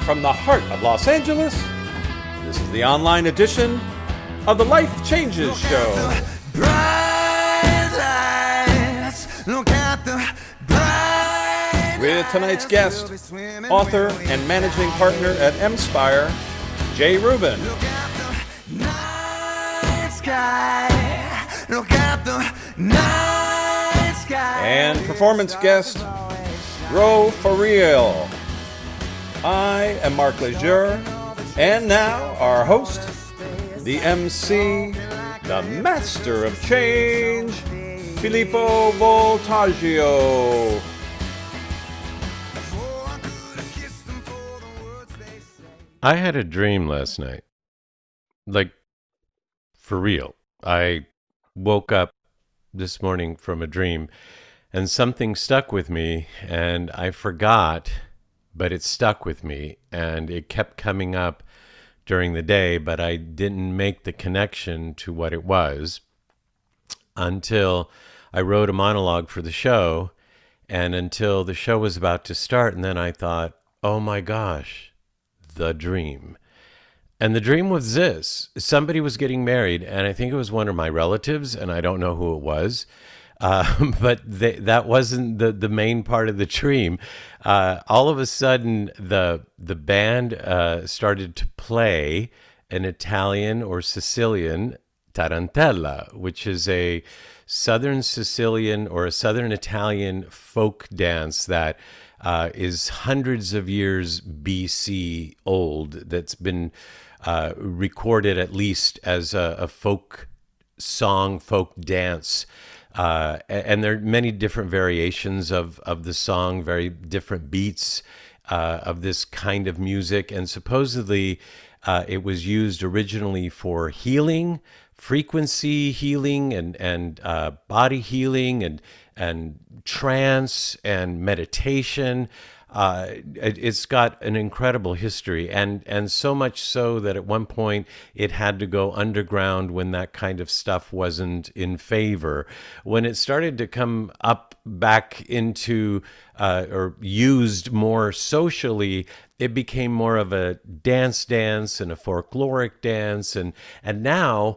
from the heart of Los Angeles, this is the online edition of the Life Changes Show. With tonight's guest, author and managing partner at Mspire, Jay Rubin. And performance guest, Ro For Real. I am Mark Lejeune, and now our host, the MC, the master of change, Filippo Voltaggio. I had a dream last night. Like, for real. I woke up this morning from a dream, and something stuck with me, and I forgot, but it stuck with me, and it kept coming up during the day, but I didn't make the connection to what it was until I wrote a monologue for the show, and until the show was about to start, and then I thought, oh my gosh, the dream. And the dream was this. Somebody was getting married, and I think it was one of my relatives, and I don't know who it was. But that wasn't the main part of the dream. All of a sudden, the band started to play an Italian or Sicilian tarantella, which is a Southern Sicilian or a Southern Italian folk dance that is hundreds of years BC old, that's been recorded at least as a folk song, folk dance. And there are many different variations of the song, very different beats of this kind of music. And supposedly it was used originally for healing, frequency healing, and body healing, and trance and meditation. It's got an incredible history, and so much so that at one point it had to go underground when that kind of stuff wasn't in favor. When it started to come up back into or used more socially, it became more of a dance and a folkloric dance, and now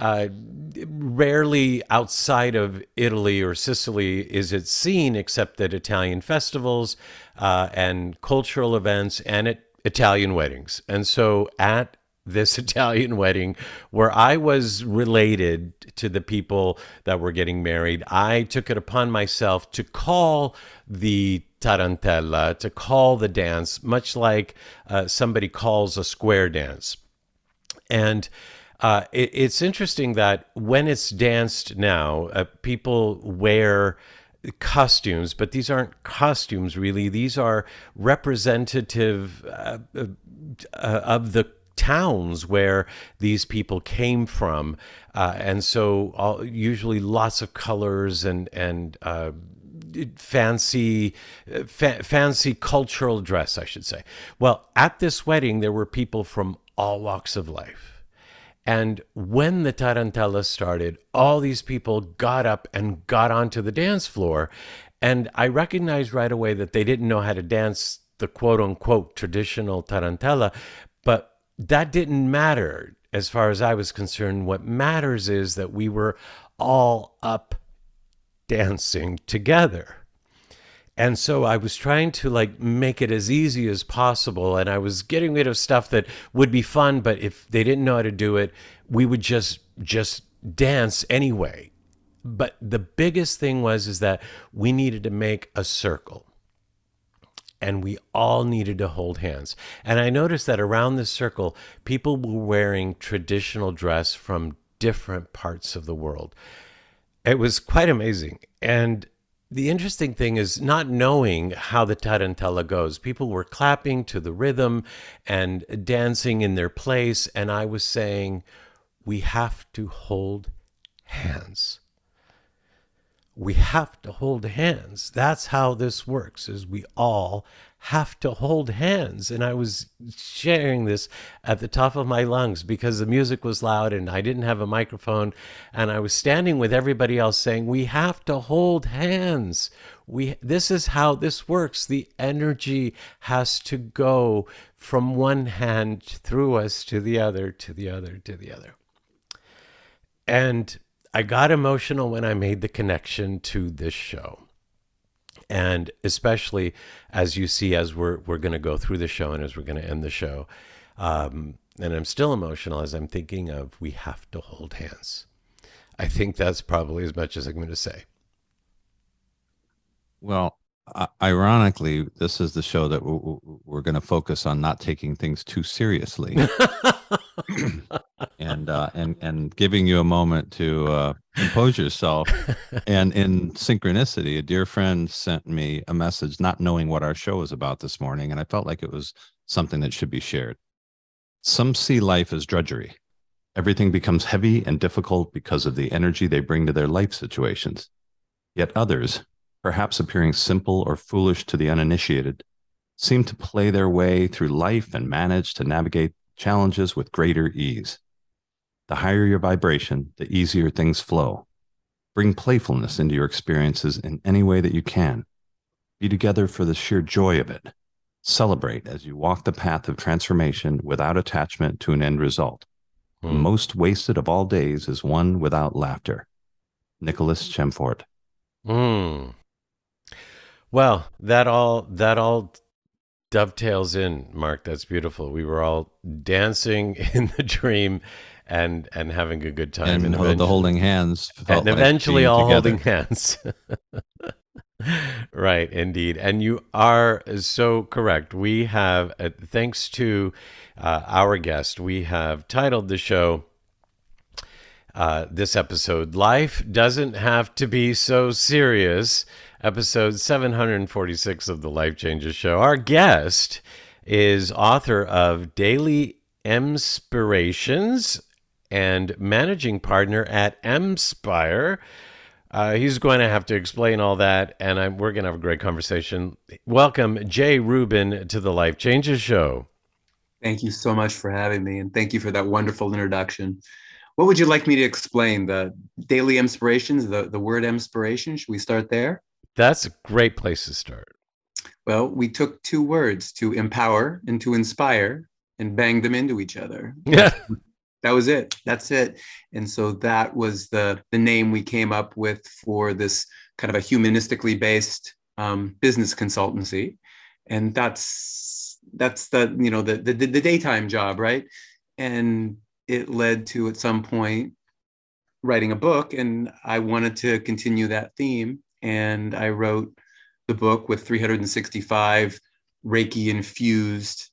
rarely outside of Italy or Sicily is it seen, except at Italian festivals and cultural events and at Italian weddings. And so at this Italian wedding, where I was related to the people that were getting married, I took it upon myself to call the tarantella, to call the dance, much like somebody calls a square dance. And it's interesting that when it's danced now, people wear costumes, but these aren't costumes really. These are representative of the towns where these people came from. And so usually lots of colors and fancy cultural dress, I should say. Well, at this wedding, there were people from all walks of life. And when the tarantella started, all these people got up and got onto the dance floor. And I recognized right away that they didn't know how to dance the quote-unquote traditional tarantella. But that didn't matter as far as I was concerned. What matters is that we were all up dancing together. And so I was trying to make it as easy as possible, and I was getting rid of stuff that would be fun, but if they didn't know how to do it, we would just dance anyway. But the biggest thing is that we needed to make a circle, and we all needed to hold hands. And I noticed that around this circle, people were wearing traditional dress from different parts of the world. It was quite amazing. And the interesting thing is not knowing how the tarantella goes. People were clapping to the rhythm and dancing in their place. And I was saying, we have to hold hands. we have to hold hands. That's how this works, is we all have to hold hands. And I was sharing this at the top of my lungs because the music was loud and I didn't have a microphone. And I was standing with everybody else saying, we have to hold hands. This is how this works. The energy has to go from one hand through us to the other, to the other, to the other. And I got emotional when I made the connection to this show. And especially as you see, as we're going to go through the show and as we're going to end the show. And I'm still emotional as I'm thinking of, we have to hold hands. I think that's probably as much as I'm going to say. Well, ironically, this is the show that we're going to focus on not taking things too seriously. and giving you a moment to compose yourself. And in synchronicity, a dear friend sent me a message not knowing what our show was about this morning, and I felt like it was something that should be shared. Some see life as drudgery. Everything becomes heavy and difficult because of the energy they bring to their life situations. Yet others, perhaps appearing simple or foolish to the uninitiated, seem to play their way through life and manage to navigate challenges with greater ease. The higher your vibration, the easier things flow. Bring playfulness into your experiences in any way that you can. Be together for the sheer joy of it. Celebrate as you walk the path of transformation without attachment to an end result. The most wasted of all days is one without laughter. Nicholas Chemfort. Well, that all dovetails in, Mark. That's beautiful. We were all dancing in the dream and having a good time. And the holding hands. And eventually all holding hands. Right, indeed. And you are so correct. We have, thanks to our guest, we have titled the show, this episode, Life Doesn't Have to Be So Serious, episode 746 of the Life Changes Show. Our guest is author of Daily Emspirations and managing partner at Emspire. He's going to have to explain all that, and we're going to have a great conversation. Welcome, Jay Rubin, to the Life Changes Show. Thank you so much for having me, and thank you for that wonderful introduction. What would you like me to explain? The daily inspirations, the word inspiration? Should we start there? That's a great place to start. Well, we took two words, to empower and to inspire, and banged them into each other. Yeah. That was it. That's it. And so that was the name we came up with for this kind of a humanistically based business consultancy. And that's the, you know, the daytime job, right? And it led to, at some point, writing a book, and I wanted to continue that theme. And I wrote the book with 365 Reiki infused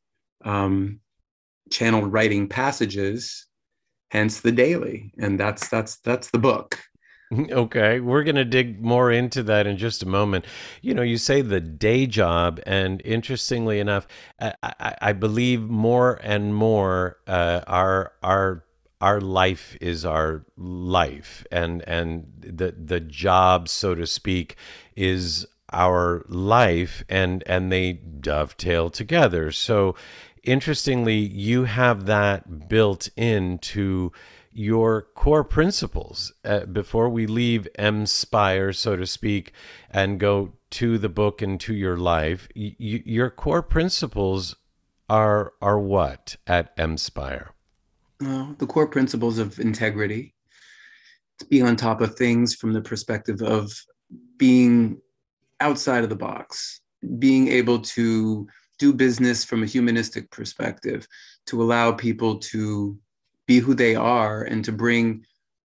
channeled writing passages, hence the daily. And that's the book. Okay, we're going to dig more into that in just a moment. You know, you say the day job, and interestingly enough, I believe more and more our life is our life, and the job, so to speak, is our life, and they dovetail together. So, interestingly, you have that built into your core principles. Before we leave Emspire, so to speak, and go to the book and to your life, your core principles are what at Emspire? The core principles of integrity, to be on top of things from the perspective of being outside of the box, being able to do business from a humanistic perspective, to allow people to be who they are and to bring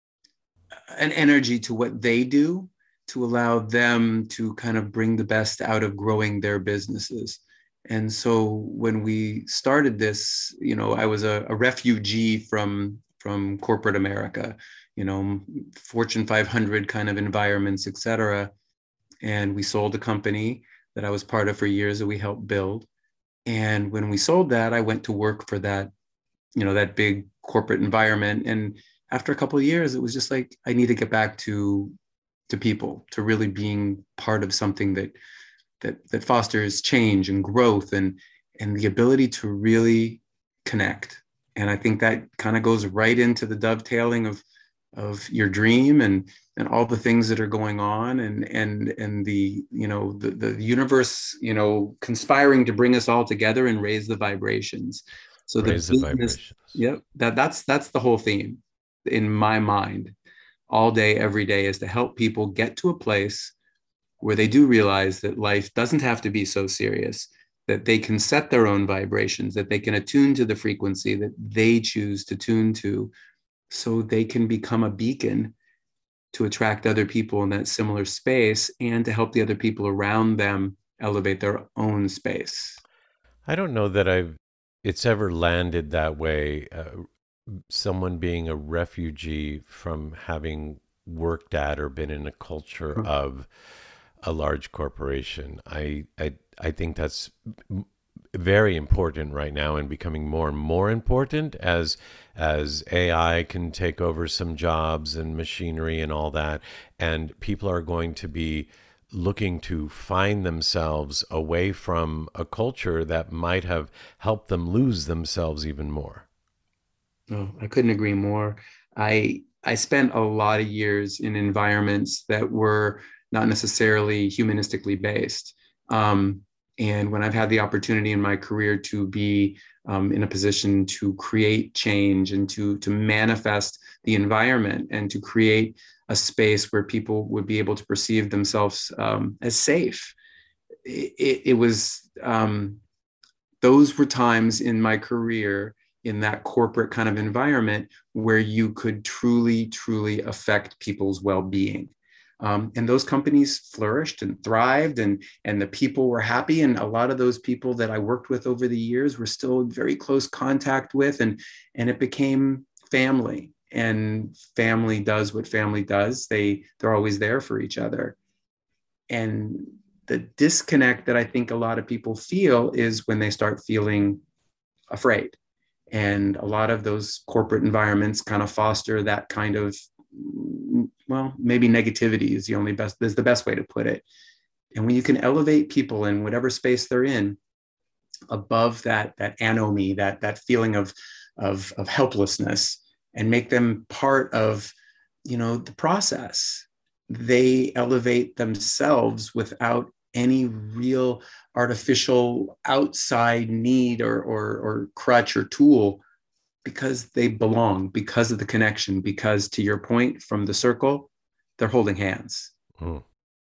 an energy to what they do, to allow them to kind of bring the best out of growing their businesses. And so when we started this, you know, I was a refugee from corporate America, you know, Fortune 500 kind of environments, et cetera. And we sold a company that I was part of for years that we helped build. And when we sold that, I went to work for that, you know, that big corporate environment. And after a couple of years, it was just like, I need to get back to to people, to really being part of something that fosters change and growth and the ability to really connect. And I think that kind of goes right into the dovetailing of your dream and all the things that are going on and the the universe conspiring to bring us all together and raise the vibrations. So the Raise the business, vibrations. yep, that's the whole theme in my mind, all day every day, is to help people get to a place where they do realize that life doesn't have to be so serious, that they can set their own vibrations, that they can attune to the frequency that they choose to tune to, so they can become a beacon to attract other people in that similar space and to help the other people around them elevate their own space. I don't know that it's ever landed that way. Someone being a refugee from having worked at or been in a culture of a large corporation. I think that's very important right now and becoming more and more important as AI can take over some jobs and machinery and all that, and people are going to be looking to find themselves away from a culture that might have helped them lose themselves even more. Oh, I couldn't agree more. I spent a lot of years in environments that were not necessarily humanistically based. And when I've had the opportunity in my career to be in a position to create change and to manifest the environment and to create a space where people would be able to perceive themselves as safe, it was those were times in my career in that corporate kind of environment where you could truly, truly affect people's well-being. And those companies flourished and thrived, and the people were happy. And a lot of those people that I worked with over the years were still in very close contact with, and it became family. And family does what family does. They're always there for each other. And the disconnect that I think a lot of people feel is when they start feeling afraid. And a lot of those corporate environments kind of foster that kind of, well, maybe negativity is the best way to put it. And when you can elevate people in whatever space they're in above that anomie, that feeling of helplessness, and make them part of, the process, they elevate themselves without any real artificial outside need or crutch or tool, because they belong, because of the connection, because, to your point from the circle, they're holding hands. Mm.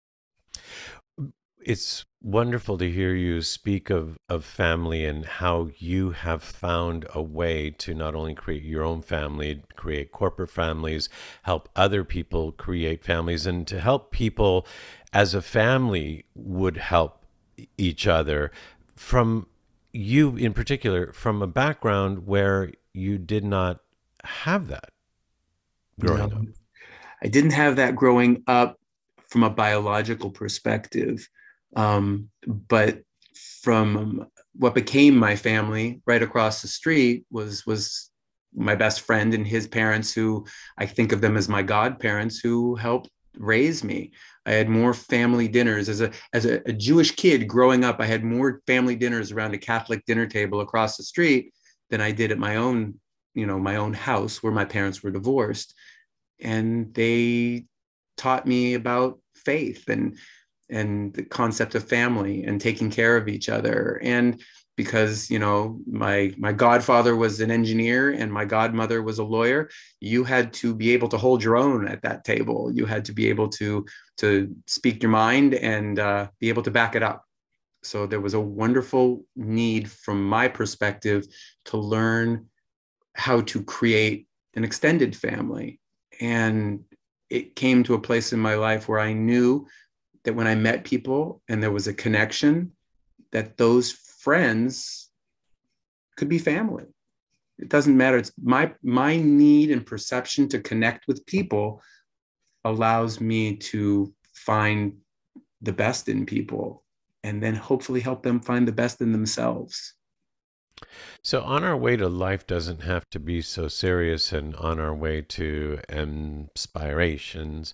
It's wonderful to hear you speak of family and how you have found a way to not only create your own family, create corporate families, help other people create families, and to help people as a family would help each other. From you in particular, from a background where you did not have that growing up. I didn't have that growing up from a biological perspective. But from what became my family right across the street was my best friend and his parents, who I think of them as my godparents, who helped raise me. I had more family dinners as a Jewish kid growing up. I had more family dinners around a Catholic dinner table across the street than I did at my own house where my parents were divorced. And they taught me about faith and the concept of family and taking care of each other. And because, my godfather was an engineer and my godmother was a lawyer, you had to be able to hold your own at that table. You had to be able to speak your mind and be able to back it up. So there was a wonderful need from my perspective to learn how to create an extended family. And it came to a place in my life where I knew that when I met people and there was a connection, that those friends could be family. It doesn't matter. It's my need and perception to connect with people allows me to find the best in people and then hopefully help them find the best in themselves. So on our way to life doesn't have to be so serious, and on our way to inspirations,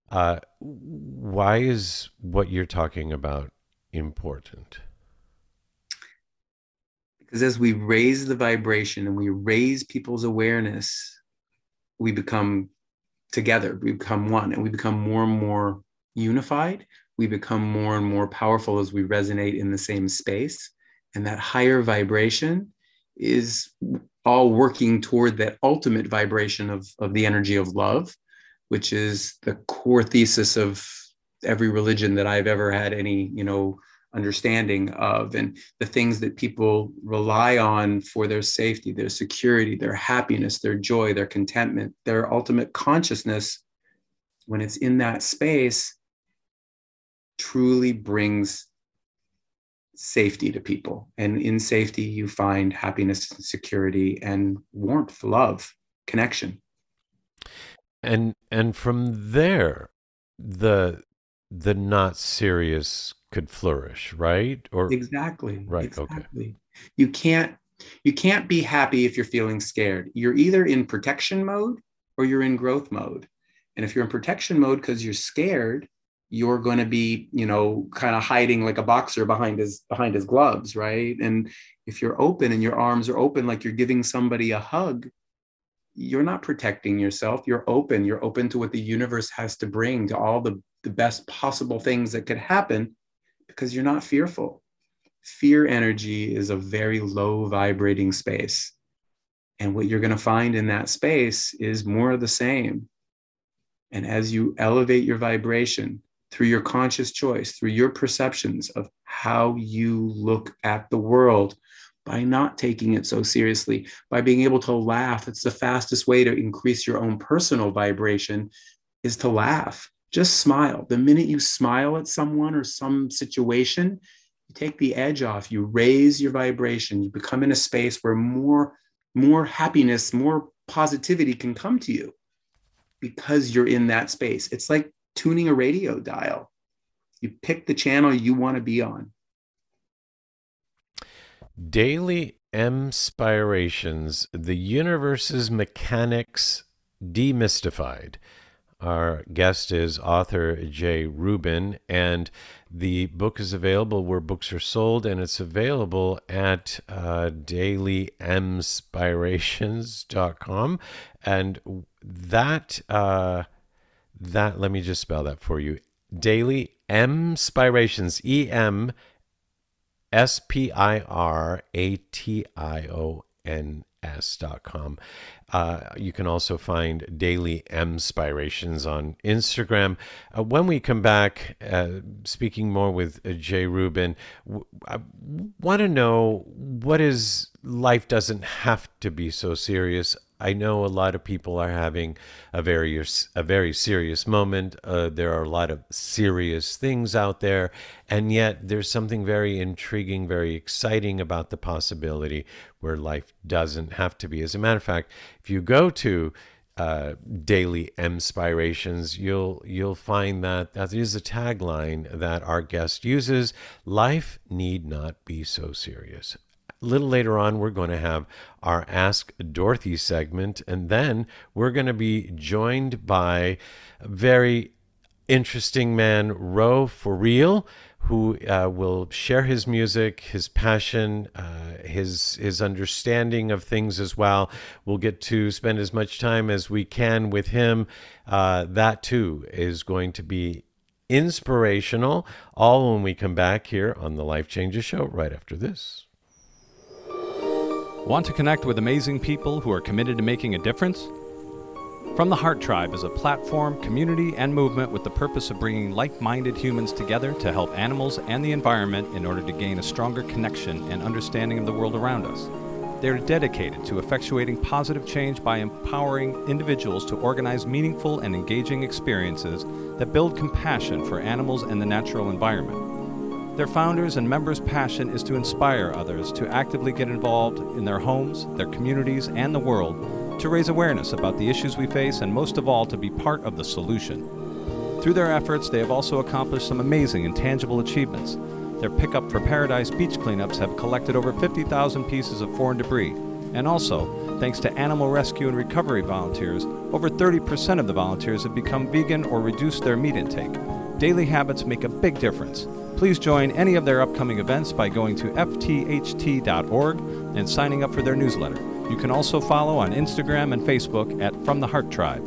Why is what you're talking about important? Because as we raise the vibration and we raise people's awareness, we become together, we become one, and we become more and more unified. We become more and more powerful as we resonate in the same space. And that higher vibration is all working toward that ultimate vibration of the energy of love, which is the core thesis of every religion that I've ever had any, understanding of, and the things that people rely on for their safety, their security, their happiness, their joy, their contentment, their ultimate consciousness, when it's in that space, truly brings safety to people. And in safety, you find happiness, security, and warmth, love, connection. And from there, the not serious could flourish, right? Or exactly. Right. Exactly. Okay. You can't be happy if you're feeling scared. You're either in protection mode or you're in growth mode. And if you're in protection mode because you're scared, you're going to be, kind of hiding like a boxer behind his gloves, right? And if you're open and your arms are open, like you're giving somebody a hug, you're not protecting yourself. You're open to what the universe has to bring, to all the best possible things that could happen, because you're not fearful. Fear energy is a very low vibrating space. And what you're going to find in that space is more of the same. And as you elevate your vibration through your conscious choice, through your perceptions of how you look at the world, by not taking it so seriously, by being able to laugh, it's the fastest way to increase your own personal vibration, is to laugh. Just smile. The minute you smile at someone or some situation, you take the edge off, you raise your vibration, you become in a space where more happiness, more positivity can come to you because you're in that space. It's like tuning a radio dial. You pick the channel you want to be on. Daily Emspirations, the universe's mechanics demystified. Our guest is author Jay Rubin, and the book is available where books are sold, and it's available at dailyemspirations.com. And that, let me just spell that for you. Daily Emspirations, EMSPIRATIONS.com. You can also find Daily Emspirations on Instagram. When we come back, speaking more with Jay Rubin, I want to know, what is life doesn't have to be so serious. I know a lot of people are having a very serious moment. There are a lot of serious things out there, and yet there's something very intriguing, very exciting about the possibility where life doesn't have to be. As a matter of fact, if you go to Daily Emspirations, you'll find that is a tagline that our guest uses: "Life need not be so serious." A little later on, we're going to have our Ask Dorothy segment, and then we're going to be joined by a very interesting man, Ro For Real, who will share his music, his passion, his understanding of things as well. We'll get to spend as much time as we can with him. That too is going to be inspirational, all when we come back here on the Life Changes Show right after this. Want to connect with amazing people who are committed to making a difference? From the Heart Tribe is a platform, community, and movement with the purpose of bringing like-minded humans together to help animals and the environment in order to gain a stronger connection and understanding of the world around us. They are dedicated to effectuating positive change by empowering individuals to organize meaningful and engaging experiences that build compassion for animals and the natural environment. Their founders and members' passion is to inspire others to actively get involved in their homes, their communities, and the world, to raise awareness about the issues we face, and most of all, to be part of the solution. Through their efforts, they have also accomplished some amazing and tangible achievements. Their Pickup for Paradise beach cleanups have collected over 50,000 pieces of foreign debris, and also, Thanks to animal rescue and recovery volunteers, over 30% of the volunteers have become vegan or reduced their meat intake. Daily habits make a big difference. Please join any of their upcoming events by going to ftht.org and signing up for their newsletter. You can also follow on Instagram and Facebook at From the Heart Tribe.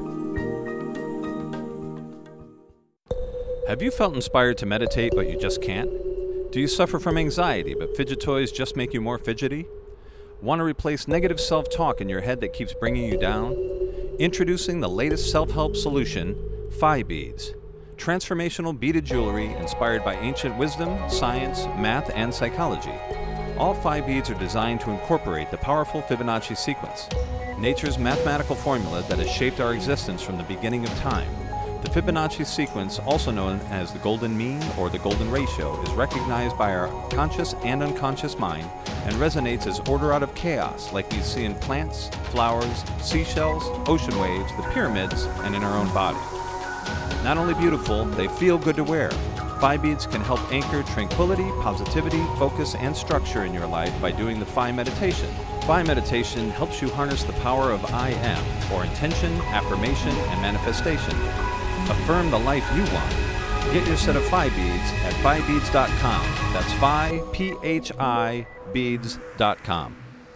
Have you felt inspired to meditate but you just can't? Do you suffer from anxiety but fidget toys just make you more fidgety? Want to replace negative self-talk in your head that keeps bringing you down? Introducing the latest self-help solution, Phi Beads. Transformational beaded jewelry inspired by ancient wisdom, science, math, and psychology. All Phi Beads are designed to incorporate the powerful Fibonacci sequence, nature's mathematical formula that has shaped our existence from the beginning of time. The Fibonacci sequence, also known as the golden mean or the golden ratio, is recognized by our conscious and unconscious mind and resonates as order out of chaos, like we see in plants, flowers, seashells, ocean waves, the pyramids, and in our own body. Not only beautiful, they feel good to wear. Phi Beads can help anchor tranquility, positivity, focus, and structure in your life by doing the Phi meditation. Phi meditation helps you harness the power of I am, or intention, affirmation, and manifestation. Affirm the life you want. Get your set of Phi Beads at phibeads.com. That's Phi, P-H-I, beads.com.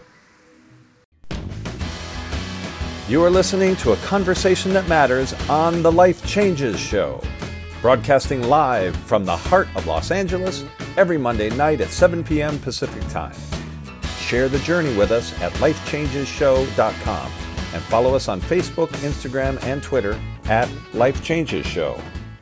You are listening to a conversation that matters on The Life Changes Show, broadcasting live from the heart of Los Angeles every Monday night at 7 p.m. Pacific Time. Share the journey with us at lifechangeshow.com and follow us on Facebook, Instagram, and Twitter at Life Changes Show.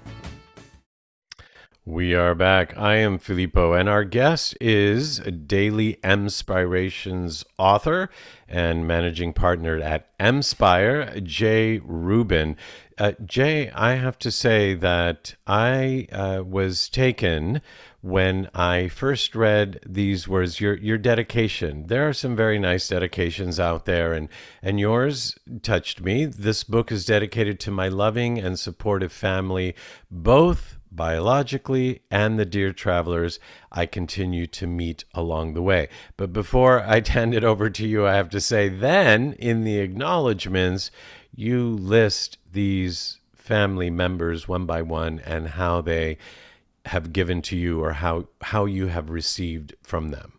We are back. I am Filippo, and our guest is Daily Mspirations author and managing partner at Mspire, Jay Rubin. Jay, I have to say that I was taken when I first read these words, your dedication. There are some very nice dedications out there, and yours touched me. This book is dedicated to my loving and supportive family, both biologically and the dear travelers I continue to meet along the way. But before I hand it over to you, I have to say, then in the acknowledgments, you list these family members one by one and how they have given to you, or how you have received from them.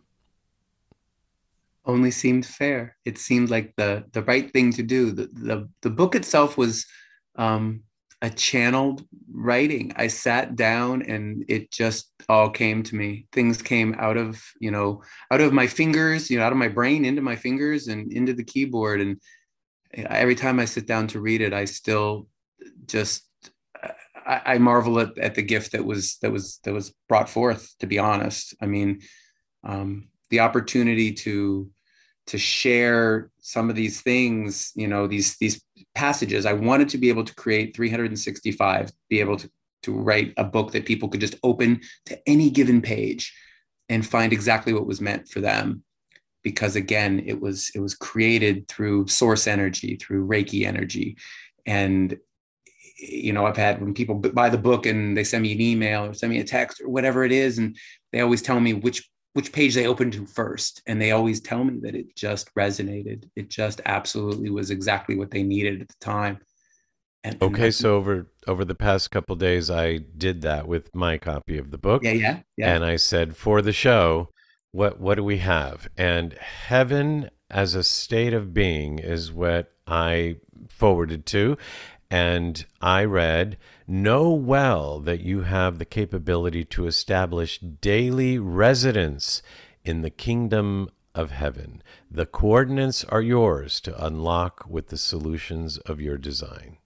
Only seemed fair. It seemed like the right thing to do. The book itself was a channeled writing. I sat down and it just all came to me. Things came out of my fingers, out of my brain into my fingers and into the keyboard. And every time I sit down to read it, I still just I marvel at the gift that was brought forth, to be honest. I mean, the opportunity to share some of these things, these passages. I wanted to be able to create 365, be able to write a book that people could just open to any given page and find exactly what was meant for them. Because again, it was created through source energy, through Reiki energy. And I've had, when people buy the book and they send me an email or send me a text or whatever it is, and they always tell me which page they opened to first. And they always tell me that it just resonated. It just absolutely was exactly what they needed at the time. Okay, so over the past couple of days, I did that with my copy of the book. Yeah. And I said, for the show, what do we have? And heaven as a state of being is what I forwarded to. And I read, know well that you have the capability to establish daily residence in the kingdom of heaven. The coordinates are yours to unlock with the solutions of your design.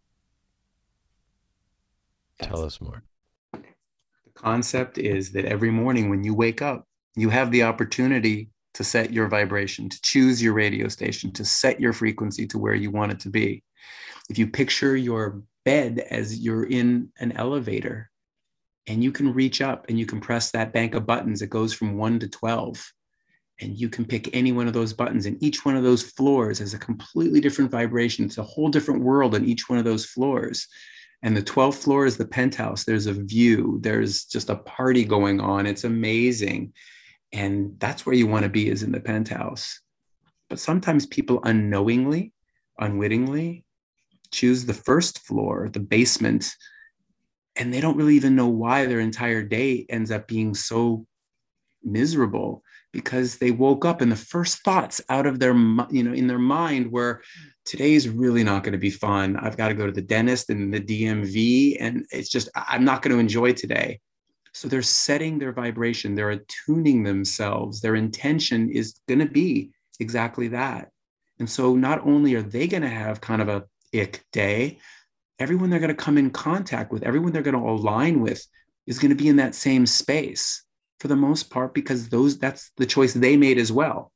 Tell us more. The concept is that every morning when you wake up, you have the opportunity to set your vibration, to choose your radio station, to set your frequency to where you want it to be. If you picture your bed as you're in an elevator, and you can reach up and you can press that bank of buttons that goes from 1 to 12, and you can pick any one of those buttons, and each one of those floors has a completely different vibration. It's a whole different world on each one of those floors. And the 12th floor is the penthouse. There's a view. There's just a party going on. It's amazing. And that's where you want to be, is in the penthouse. But sometimes people unknowingly, unwittingly choose the first floor, the basement, and they don't really even know why their entire day ends up being so miserable, because they woke up and the first thoughts out of their, in their mind were, today's really not going to be fun. I've got to go to the dentist and the DMV, and it's just, I'm not going to enjoy today. So they're setting their vibration, they're attuning themselves. Their intention is going to be exactly that. And so not only are they going to have kind of a ick day, everyone they're going to come in contact with, everyone they're going to align with is going to be in that same space for the most part, because that's the choice they made as well.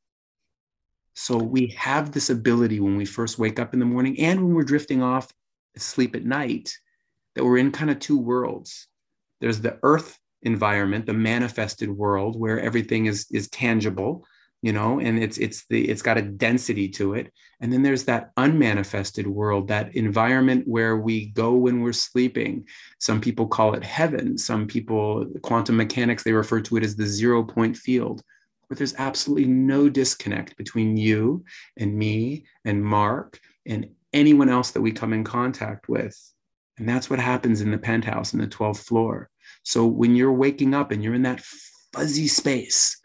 So we have this ability when we first wake up in the morning and when we're drifting off asleep at night, that we're in kind of two worlds. There's the earth environment, the manifested world, where everything is tangible, and it's got a density to it. And then there's that unmanifested world, that environment where we go when we're sleeping. Some people call it heaven. Some people, quantum mechanics, they refer to it as the 0-point field, where there's absolutely no disconnect between you and me and Mark and anyone else that we come in contact with. And that's what happens in the penthouse in the 12th floor. So when you're waking up and you're in that fuzzy space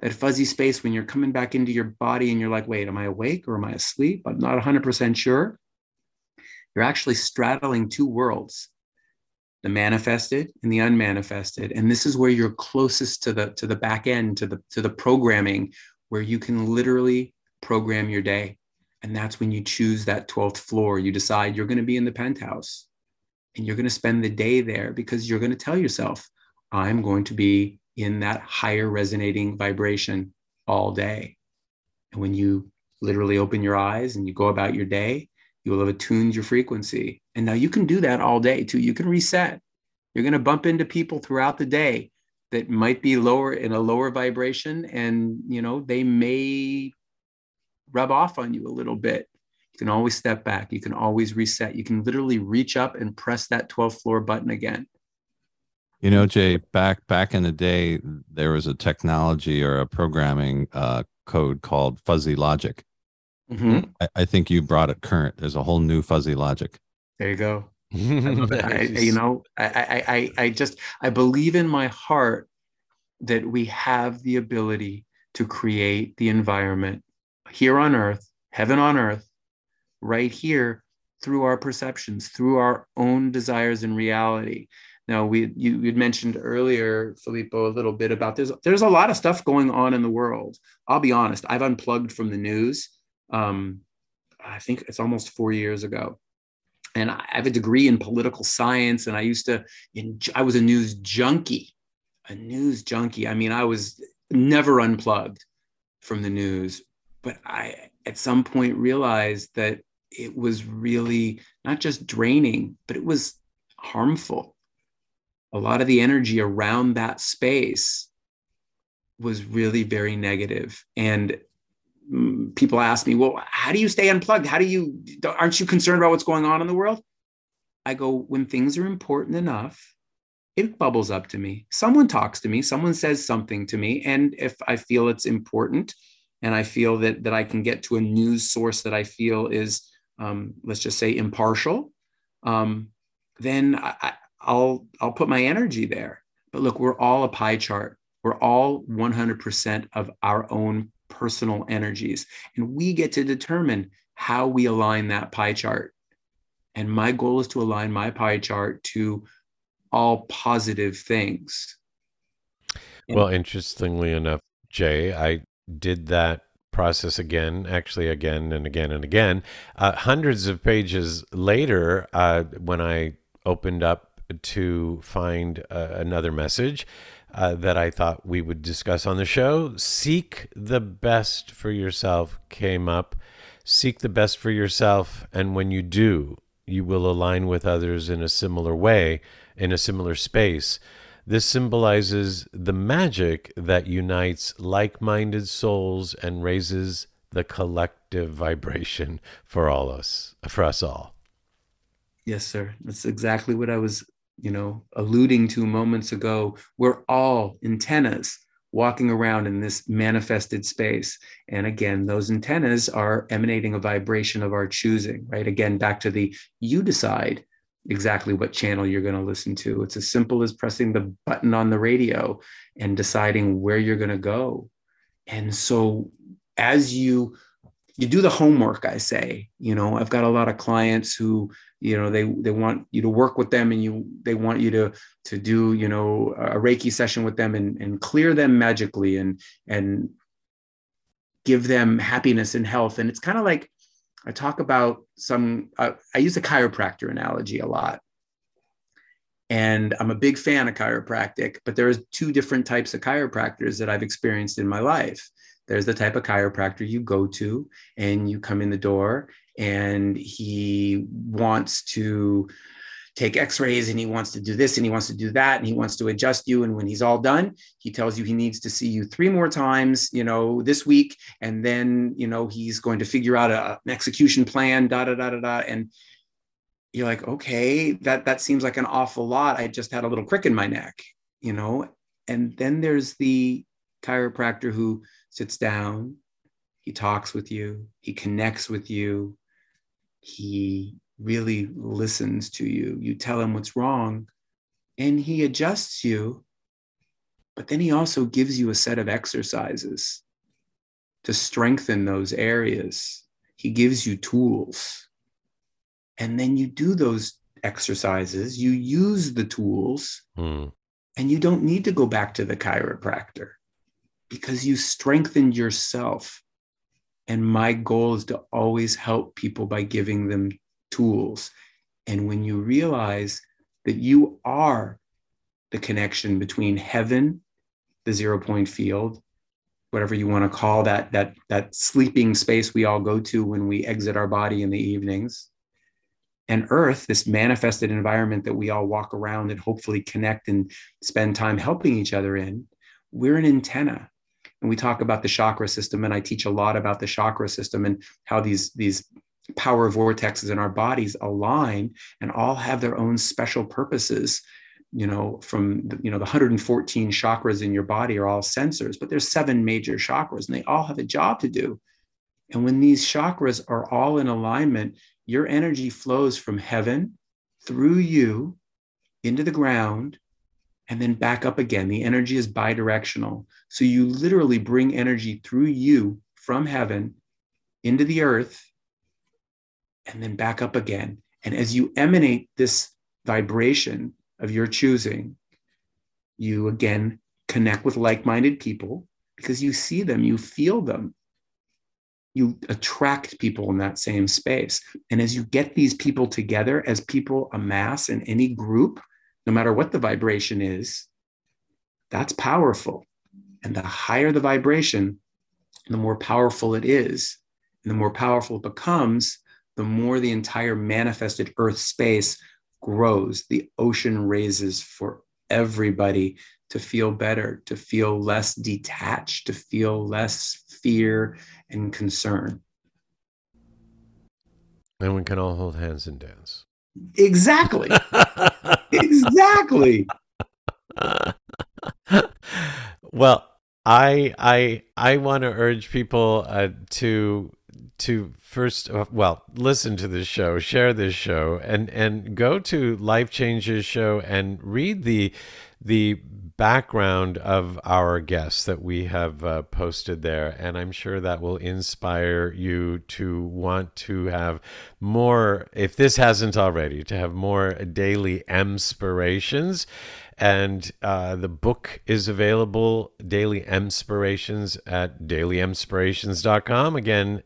when you're coming back into your body and you're like, wait, am I awake or am I asleep? I'm not 100% sure. You're actually straddling two worlds, the manifested and the unmanifested. And this is where you're closest to the back end, to the programming, where you can literally program your day. And that's when you choose that 12th floor. You decide you're going to be in the penthouse and you're going to spend the day there, because you're going to tell yourself, I'm going to be in that higher resonating vibration all day. And when you literally open your eyes and you go about your day, you will have attuned your frequency. And now you can do that all day too. You can reset. You're going to bump into people throughout the day that might be lower in a lower vibration, and they may rub off on you a little bit. You can always step back. You can always reset. You can literally reach up and press that 12th floor button again. Jay, back in the day, there was a technology or a programming code called fuzzy logic. Mm-hmm. I think you brought it current. There's a whole new fuzzy logic. There you go. I believe in my heart that we have the ability to create the environment here on earth, heaven on earth, right here, through our perceptions, through our own desires and reality. Now, you'd mentioned earlier, Filippo, a little bit about there's a lot of stuff going on in the world. I'll be honest, I've unplugged from the news. I think it's almost 4 years ago. And I have a degree in political science, and I was a news junkie. I mean, I was never unplugged from the news, but I, at some point, realized that it was really not just draining, but it was harmful. A lot of the energy around that space was really very negative. And people ask me, well, how do you stay unplugged? Aren't you concerned about what's going on in the world? I go, when things are important enough, it bubbles up to me. Someone talks to me, someone says something to me. And if I feel it's important and I feel that I can get to a news source that I feel is, let's just say, impartial, then I'll put my energy there. But look, we're all a pie chart. We're all 100% of our own personal energies. And we get to determine how we align that pie chart. And my goal is to align my pie chart to all positive things. Well, interestingly enough, Jay, I did that process again and again. Hundreds of pages later, when I opened up to find another message that I thought we would discuss on the show, Seek the Best for Yourself came up. Seek the best for yourself, and when you do, you will align with others in a similar way, in a similar space. This symbolizes the magic that unites like-minded souls and raises the collective vibration for us all. Yes, sir. That's exactly what I was, alluding to moments ago. We're all antennas. walking around in this manifested space. And again, those antennas are emanating a vibration of our choosing, right? Again, back to the you decide exactly what channel you're going to listen to. It's as simple as pressing the button on the radio and deciding where you're going to go. And so as you do the homework, I say, I've got a lot of clients who, they want you to work with them, and they want you to do, a Reiki session with them and clear them magically and give them happiness and health. And it's kind of like, I talk about I use a chiropractor analogy a lot. And I'm a big fan of chiropractic, but there's two different types of chiropractors that I've experienced in my life. There's the type of chiropractor you go to and you come in the door and he wants to take x-rays and he wants to do this and he wants to do that and he wants to adjust you. And when he's all done, he tells you he needs to see you 3 more times, this week. And then, he's going to figure out an execution plan, And you're like, okay, that seems like an awful lot. I just had a little crick in my neck, And then there's the chiropractor who sits down, he talks with you, he connects with you, he really listens to you. You tell him what's wrong and he adjusts you, but then he also gives you a set of exercises to strengthen those areas. He gives you tools. And then you do those exercises, you use the tools, and you don't need to go back to the chiropractor because you strengthened yourself. And my goal is to always help people by giving them tools. And when you realize that you are the connection between heaven, the 0 point field, whatever you want to call that sleeping space we all go to when we exit our body in the evenings, and earth, this manifested environment that we all walk around and hopefully connect and spend time helping each other in, we're an antenna. And we talk about the chakra system, and I teach a lot about the chakra system and how these power vortexes in our bodies align and all have their own special purposes. From the 114 chakras in your body are all sensors, but there's 7 major chakras and they all have a job to do. And when these chakras are all in alignment, your energy flows from heaven through you into the ground and then back up again. The energy is bidirectional. So you literally bring energy through you from heaven into the earth and then back up again. And as you emanate this vibration of your choosing, you again connect with like-minded people because you see them, you feel them. You attract people in that same space. And as you get these people together, as people amass in any group, no matter what the vibration is, that's powerful. And the higher the vibration, the more powerful it is. And the more powerful it becomes, the more the entire manifested earth space grows. The ocean raises for everybody to feel better, to feel less detached, to feel less fear and concern. And we can all hold hands and dance. Exactly. Exactly. Well, I want to urge people to first, listen to this show, share this show, and go to Life Changes Show and read the background of our guests that we have posted there. And I'm sure that will inspire you to want to have more, if this hasn't already, to have more daily inspirations. And the book is available, Daily Inspirations, at dailyinspirations.com. Again,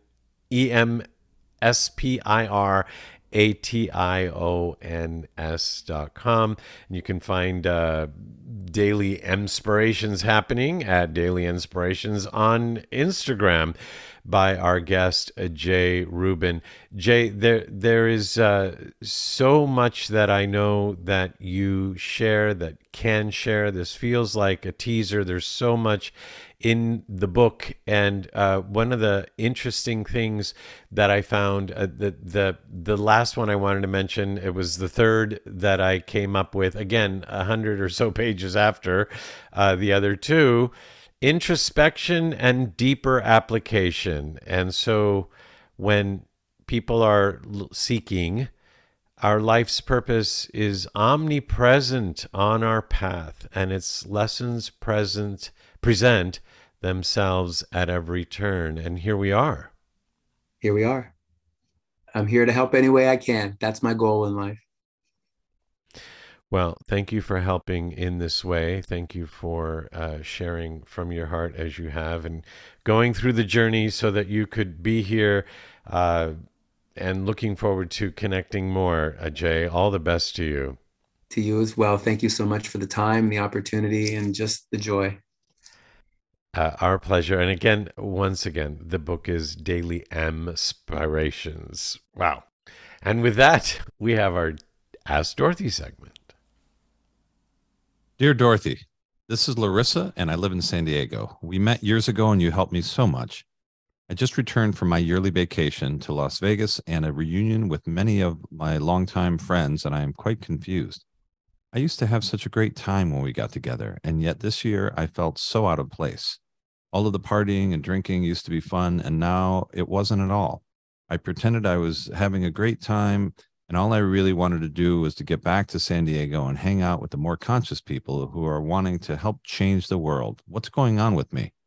EMSPIRATIONS.com. And you can find Daily Inspirations happening at Daily Inspirations on Instagram by our guest, Jay Rubin. Jay, there is so much that I know that you share, that can share. This feels like a teaser. There's so much in the book. And one of the interesting things that I found, the last one I wanted to mention, it was the third that I came up with, again, 100 or so pages after the other two, introspection and deeper application. And so when people are seeking, our life's purpose is omnipresent on our path, and its lessons present themselves at every turn. And here we are. Here we are. I'm here to help any way I can. That's my goal in life. Well, thank you for helping in this way. Thank you for sharing from your heart as you have and going through the journey so that you could be here, and looking forward to connecting more. Jay, all the best to you. To you as well. Thank you so much for the time, the opportunity, and just the joy. Our pleasure. And again, once again, the book is Daily Inspirations. Wow. And with that, we have our Ask Dorothy segment. Dear Dorothy, this is Larissa, and I live in San Diego. We met years ago, and you helped me so much. I just returned from my yearly vacation to Las Vegas and a reunion with many of my longtime friends, and I am quite confused. I used to have such a great time when we got together, and yet this year I felt so out of place. All of the partying and drinking used to be fun, and now it wasn't at all. I pretended I was having a great time, and all I really wanted to do was to get back to San Diego and hang out with the more conscious people who are wanting to help change the world. What's going on with me?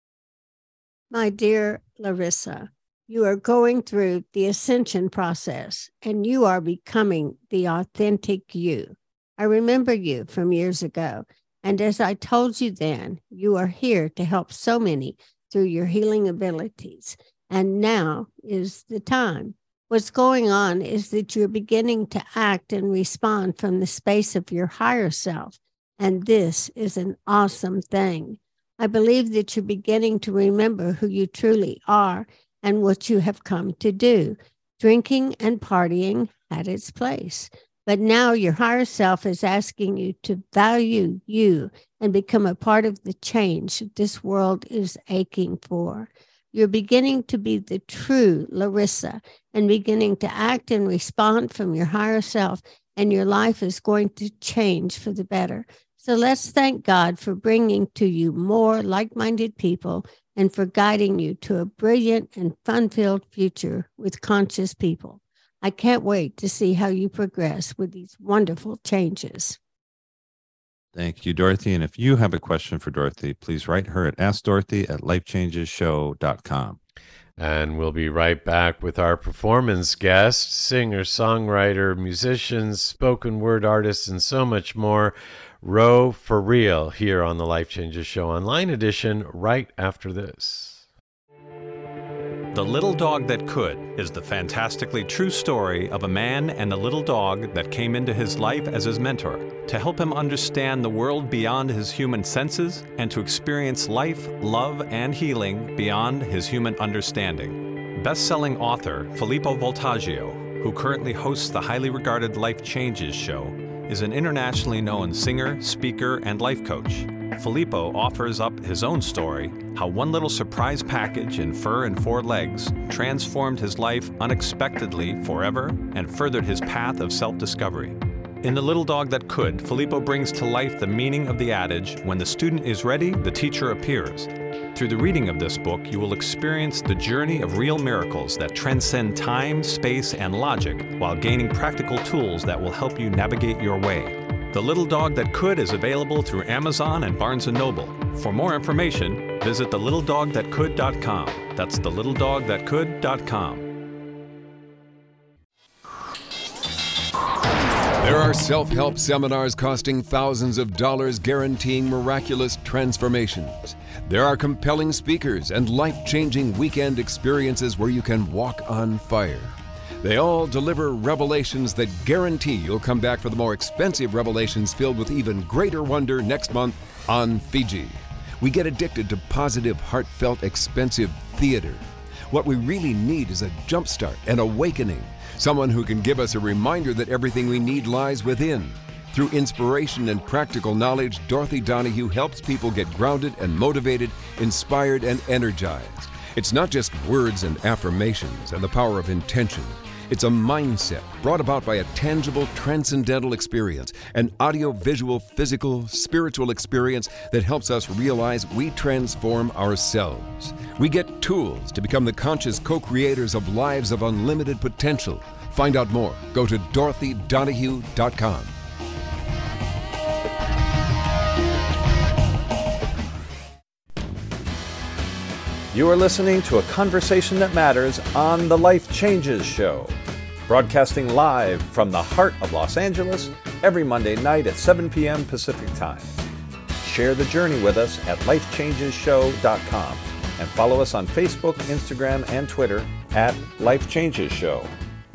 My dear Larissa, you are going through the ascension process, and you are becoming the authentic you. I remember you from years ago, and as I told you then, you are here to help so many through your healing abilities, and now is the time. What's going on is that you're beginning to act and respond from the space of your higher self, and this is an awesome thing. I believe that you're beginning to remember who you truly are and what you have come to do. Drinking and partying had its place, but now your higher self is asking you to value you and become a part of the change this world is aching for. You're beginning to be the true Larissa and beginning to act and respond from your higher self, and your life is going to change for the better. So let's thank God for bringing to you more like-minded people and for guiding you to a brilliant and fun-filled future with conscious people. I can't wait to see how you progress with these wonderful changes. Thank you, Dorothy. And if you have a question for Dorothy, please write her at AskDorothy@lifechangeshow.com. And we'll be right back with our performance guests, singer, songwriter, musicians, spoken word artists, and so much more. Ro for Real here on the Life Changes Show Online Edition right after this. The Little Dog That Could is the fantastically true story of a man and a little dog that came into his life as his mentor to help him understand the world beyond his human senses and to experience life, love, and healing beyond his human understanding. Best-selling author Filippo Voltaggio, who currently hosts the highly regarded Life Changes Show, is an internationally known singer, speaker, and life coach. Filippo offers up his own story, how one little surprise package in fur and 4 legs transformed his life unexpectedly forever and furthered his path of self-discovery. In The Little Dog That Could, Filippo brings to life the meaning of the adage, when the student is ready, the teacher appears. Through the reading of this book, you will experience the journey of real miracles that transcend time, space, and logic while gaining practical tools that will help you navigate your way. The Little Dog That Could is available through Amazon and Barnes & Noble. For more information, visit thelittledogthatcould.com. That's thelittledogthatcould.com. There are self-help seminars costing thousands of dollars guaranteeing miraculous transformations. There are compelling speakers and life-changing weekend experiences where you can walk on fire. They all deliver revelations that guarantee you'll come back for the more expensive revelations filled with even greater wonder next month on Fiji. We get addicted to positive, heartfelt, expensive theater. What we really need is a jumpstart, an awakening, someone who can give us a reminder that everything we need lies within. Through inspiration and practical knowledge, Dorothy Donahue helps people get grounded and motivated, inspired and energized. It's not just words and affirmations and the power of intention. It's a mindset brought about by a tangible, transcendental experience, an audio-visual, physical, spiritual experience that helps us realize we transform ourselves. We get tools to become the conscious co-creators of lives of unlimited potential. Find out more. Go to DorothyDonahue.com. You are listening to A Conversation That Matters on The Life Changes Show, broadcasting live from the heart of Los Angeles every Monday night at 7 p.m. Pacific Time. Share the journey with us at lifechangeshow.com and follow us on Facebook, Instagram, and Twitter at Life Changes Show.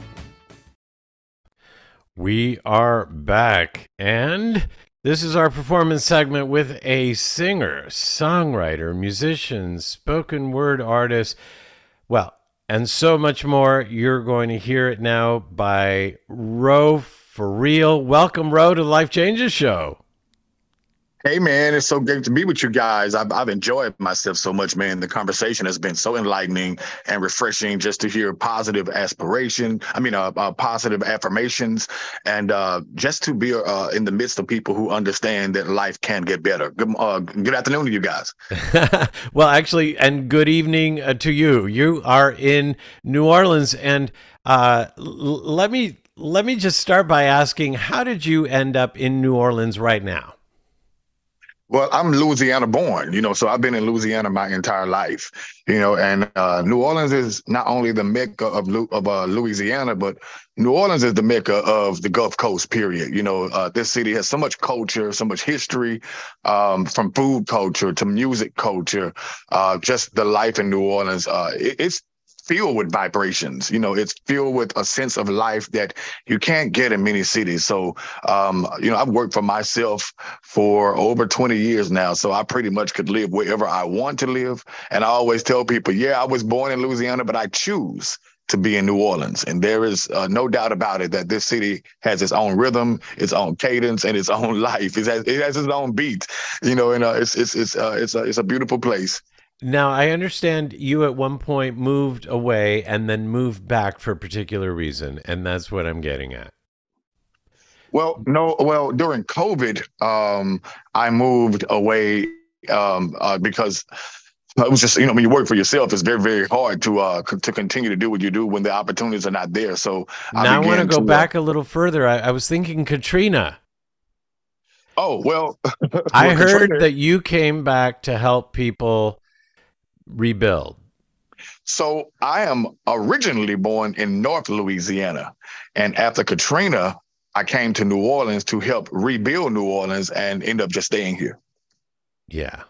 We are back, and this is our performance segment with a singer, songwriter, musician, spoken word artist, well, and so much more. You're going to hear it now by Ro For Real. Welcome, Ro, to the Life Changes Show. Hey, man, it's so great to be with you guys. I've enjoyed myself so much, man. The conversation has been so enlightening and refreshing just to hear positive positive affirmations, and just to be in the midst of people who understand that life can get better. Good afternoon to you guys. Well, actually, and good evening to you. You are in New Orleans, and let me just start by asking, how did you end up in New Orleans right now? Well, I'm Louisiana born, so I've been in Louisiana my entire life, and New Orleans is not only the mecca of Louisiana, but New Orleans is the mecca of the Gulf Coast, period. This city has so much culture, so much history, from food culture to music culture, just the life in New Orleans. It's filled with vibrations. It's filled with a sense of life that you can't get in many cities. So, I've worked for myself for over 20 years now, so I pretty much could live wherever I want to live. And I always tell people, I was born in Louisiana, but I choose to be in New Orleans. And there is no doubt about it that this city has its own rhythm, its own cadence, and its own life. It has its own beat, and it's a beautiful place. Now, I understand you at one point moved away and then moved back for a particular reason, and that's what I'm getting at. Well, during COVID, I moved away because it was just, when you work for yourself, it's very, very hard to continue to do what you do when the opportunities are not there. So now I want to go back a little further. I was thinking Katrina. Oh, well. I heard that you came back to help people rebuild. So I am originally born in North Louisiana, and after Katrina, I came to New Orleans to help rebuild New Orleans and end up just staying here. Yeah.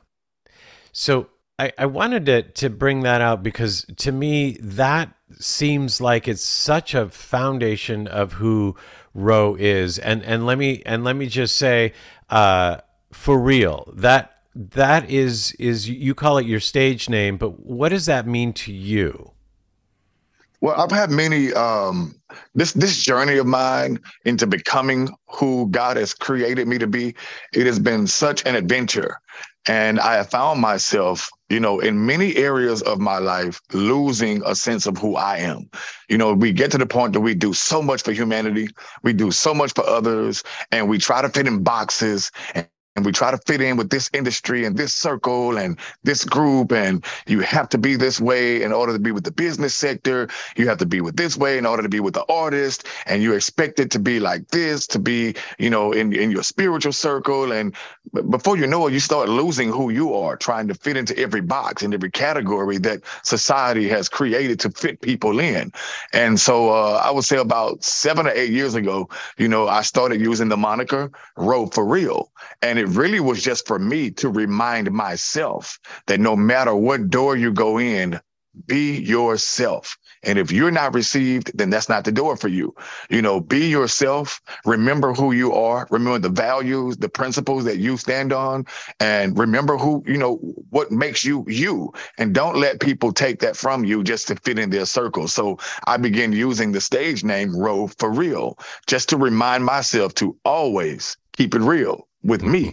So I wanted to bring that out because to me that seems like it's such a foundation of who Ro is, and let me just say, for real, that is you call it your stage name, but what does that mean to you? Well, I've had many, this journey of mine into becoming who God has created me to be. It has been such an adventure. And I have found myself, in many areas of my life, losing a sense of who I am. We get to the point that we do so much for humanity. We do so much for others, and we try to fit in boxes, and we try to fit in with this industry and this circle and this group. And you have to be this way in order to be with the business sector. You have to be with this way in order to be with the artist. And you're expected to be like this, to be, in your spiritual circle. And before you know it, you start losing who you are, trying to fit into every box and every category that society has created to fit people in. And so I would say about 7 or 8 years ago, I started using the moniker Ro For Real. And it really was just for me to remind myself that no matter what door you go in, be yourself. And if you're not received, then that's not the door for you. Be yourself. Remember who you are. Remember the values, the principles that you stand on, and remember what makes you you. And don't let people take that from you just to fit in their circle. So I began using the stage name Ro For Real, just to remind myself to always keep it real with me.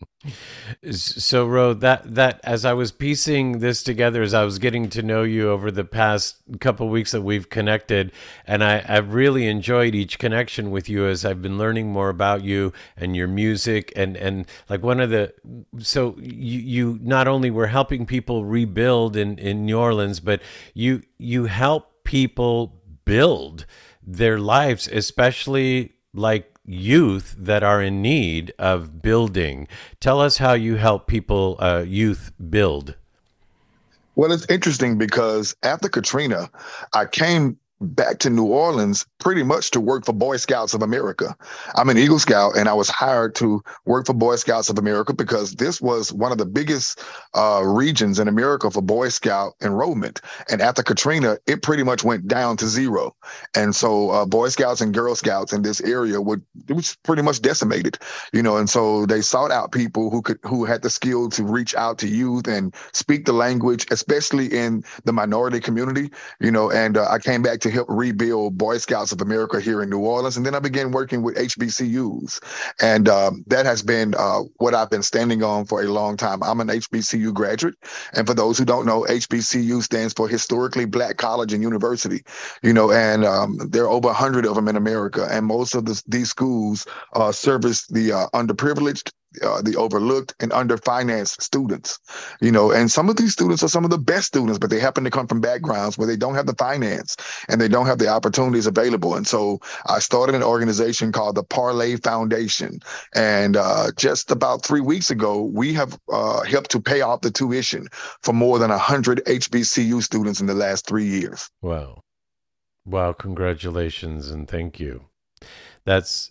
So, Ro, that as I was piecing this together, as I was getting to know you over the past couple of weeks that we've connected, and I've really enjoyed each connection with you as I've been learning more about you and your music, and like so you not only were helping people rebuild in New Orleans, but you help people build their lives, especially like youth that are in need of building. Tell us how you help people, youth build. Well, it's interesting because after Katrina, I came back to New Orleans pretty much to work for Boy Scouts of America. I'm an Eagle Scout, and I was hired to work for Boy Scouts of America because this was one of the biggest regions in America for Boy Scout enrollment. And after Katrina, it pretty much went down to zero. And so Boy Scouts and Girl Scouts in this area it was pretty much decimated, and so they sought out people who had the skill to reach out to youth and speak the language, especially in the minority community, and I came back to help rebuild Boy Scouts of America here in New Orleans. And then I began working with HBCUs. And that has been what I've been standing on for a long time. I'm an HBCU graduate. And for those who don't know, HBCU stands for Historically Black College and University, and there are over 100 of them in America. And most of these schools service the underprivileged, the overlooked and underfinanced students, and some of these students are some of the best students, but they happen to come from backgrounds where they don't have the finance and they don't have the opportunities available. And so I started an organization called the Parlay Foundation. And just about 3 weeks ago, we have helped to pay off the tuition for more than 100 HBCU students in the last 3 years. Wow. Congratulations. And thank you. That's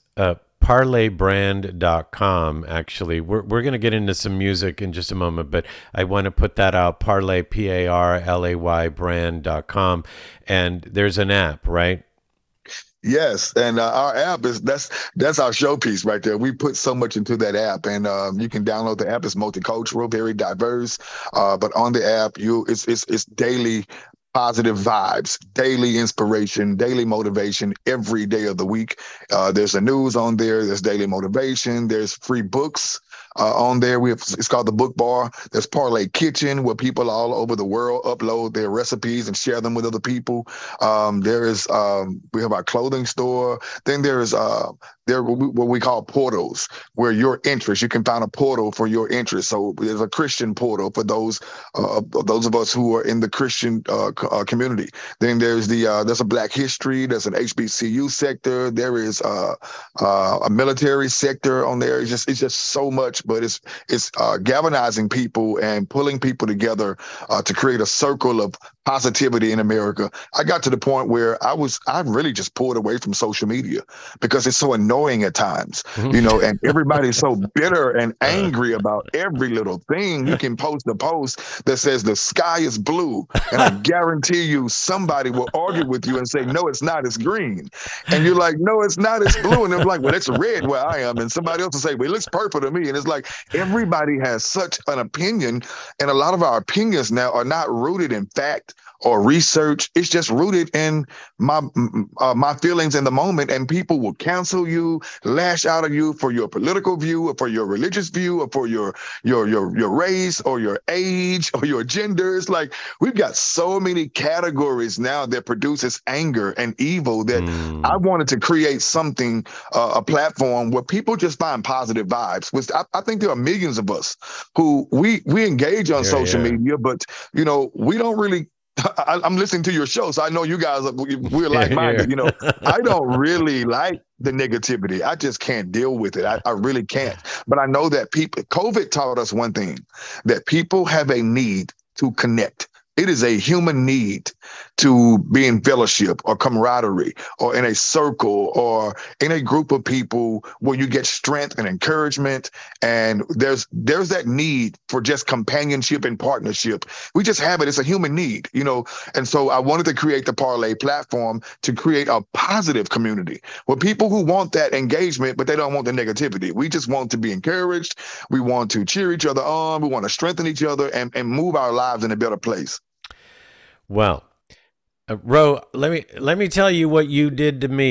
parlaybrand.com. Actually, we're going to get into some music in just a moment, but I want to put that out. Parlay, P-A-R-L-A-Y brand.com. And there's an app, right? Yes, and our app that's our showpiece right there. We put so much into that app, and you can download the app. It's multicultural, very diverse, but on the app, it's daily positive vibes, daily inspiration, daily motivation every day of the week. There's the news on there. There's daily motivation. There's free books on there. It's called the Book Bar. There's Parlay Kitchen, where people all over the world upload their recipes and share them with other people. We have our clothing store. Then there's what we call portals, where your interest, you can find a portal for your interest. So there's a Christian portal for those of us who are in the Christian community. Then there's a Black History. There's an HBCU sector. There is a military sector on there. It's just so much, but it's galvanizing people and pulling people together to create a circle of positivity in America. I got to the point where I really just pulled away from social media because it's so annoying at times, and everybody's so bitter and angry about every little thing. You can post a post that says the sky is blue, and I guarantee you somebody will argue with you and say, no, it's not, it's green. And you're like, no, it's not, it's blue. And they're like, well, it's red where I am. And somebody else will say, well, it looks purple to me. And it's like, everybody has such an opinion. And a lot of our opinions now are not rooted in fact or research. It's just rooted in my feelings in the moment, and people will cancel you, lash out at you for your political view or for your religious view or for your race or your age or your gender. It's like we've got so many categories now that produces anger and evil that I wanted to create something, a platform where people just find positive vibes. Which I think there are millions of us who we engage on social media, but we don't really. I'm listening to your show, so I know you guys we're like-minded. I don't really like the negativity. I just can't deal with it. I really can't. But I know that COVID taught us one thing, that people have a need to connect. It is a human need to be in fellowship or camaraderie or in a circle or in a group of people where you get strength and encouragement. And there's that need for just companionship and partnership. We just have it. It's a human need, And so I wanted to create the Parlay platform to create a positive community where people who want that engagement, but they don't want the negativity. We just want to be encouraged. We want to cheer each other on. We want to strengthen each other and move our lives in a better place. Well, Ro, let me tell you what you did to me.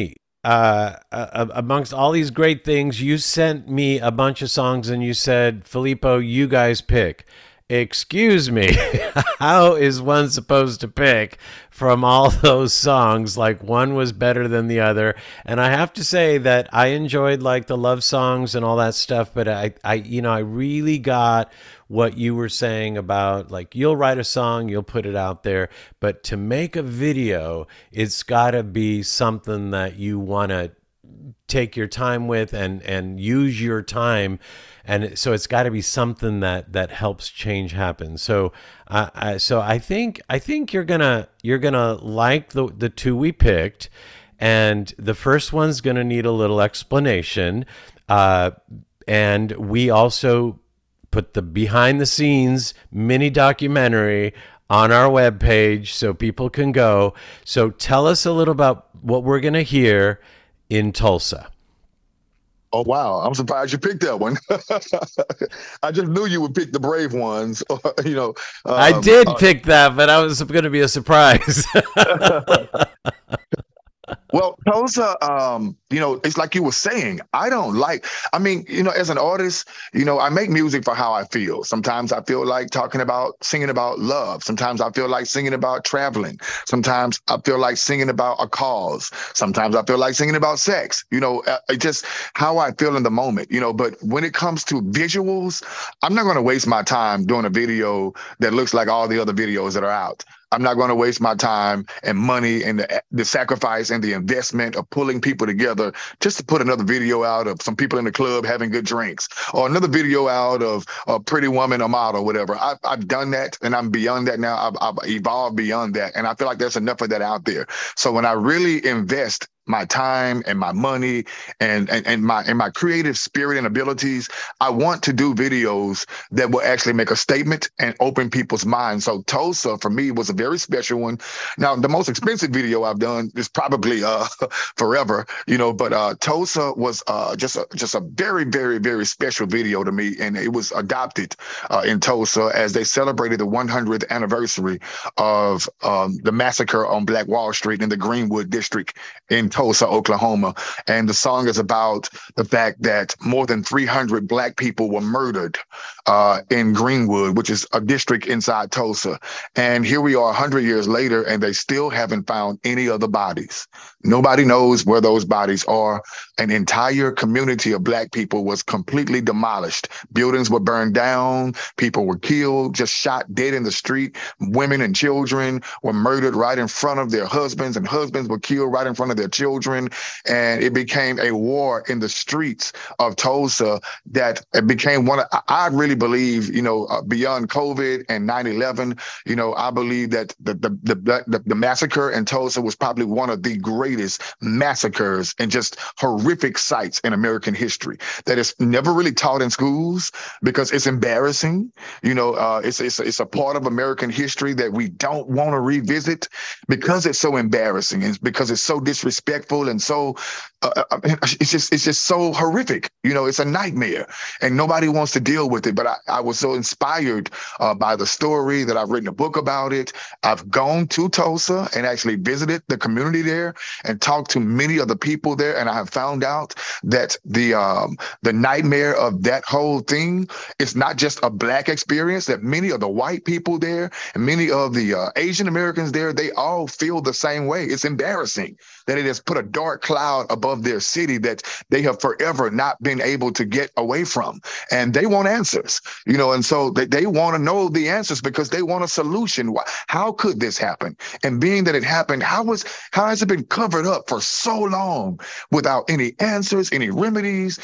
amongst all these great things, you sent me a bunch of songs and you said, Filippo, you guys pick. Excuse me, how is one supposed to pick from all those songs? Like, one was better than the other. And I have to say that I enjoyed like the love songs and all that stuff, but I really got what you were saying about, like, you'll write a song, you'll put it out there, but to make a video, it's got to be something that you want to take your time with and use your time. And so it's got to be something that helps change happen. So I think you're gonna like the two we picked, and the first one's gonna need a little explanation. And we also put the behind the scenes mini documentary on our webpage so people can go. So tell us a little about what we're gonna hear in Tulsa. Oh, wow. I'm surprised you picked that one. I just knew you would pick the brave ones. I did pick that, but I was going to be a surprise. Well, Tulsa, it's like you were saying, as an artist, I make music for how I feel. Sometimes I feel like singing about love. Sometimes I feel like singing about traveling. Sometimes I feel like singing about a cause. Sometimes I feel like singing about sex. It's just how I feel in the moment, but when it comes to visuals, I'm not going to waste my time doing a video that looks like all the other videos that are out. I'm not going to waste my time and money and the sacrifice and the investment of pulling people together just to put another video out of some people in the club having good drinks, or another video out of a pretty woman, a model, whatever. I've done that, and I'm beyond that now. I've evolved beyond that, and I feel like there's enough of that out there. So when I really invest my time and my money and my creative spirit and abilities, I want to do videos that will actually make a statement and open people's minds. So Tulsa for me was a very special one. Now, the most expensive video I've done is probably Forever, but Tulsa was just a very, very, very special video to me. And it was adopted in Tulsa as they celebrated the 100th anniversary of the massacre on Black Wall Street in the Greenwood district in Tulsa, Oklahoma. And the song is about the fact that more than 300 Black people were murdered in Greenwood, which is a district inside Tulsa. And here we are 100 years later, and they still haven't found any of the bodies. Nobody knows where those bodies are. An entire community of Black people was completely demolished. Buildings were burned down. People were killed, just shot dead in the street. Women and children were murdered right in front of their husbands, and husbands were killed right in front of their children. And it became a war in the streets of Tulsa that it became I really believe, beyond COVID and 9/11, I believe that the massacre in Tulsa was probably one of the greatest massacres and just horrific sights in American history that is never really taught in schools because it's embarrassing. It's a part of American history that we don't want to revisit because it's so embarrassing and because it's so disrespectful and so it's just so horrific. It's a nightmare and nobody wants to deal with it. But I was so inspired by the story that I've written a book about it. I've gone to Tulsa and actually visited the community there and talked to many of the people there. And I have found out that the nightmare of that whole thing is not just a Black experience, that many of the white people there and many of the Asian Americans there, they all feel the same way. It's embarrassing that it has put a dark cloud above their city that they have forever not been able to get away from. And they want answers, and so they want to know the answers because they want a solution. How could this happen? And being that it happened, how has it been covered up for so long without any answers, any remedies,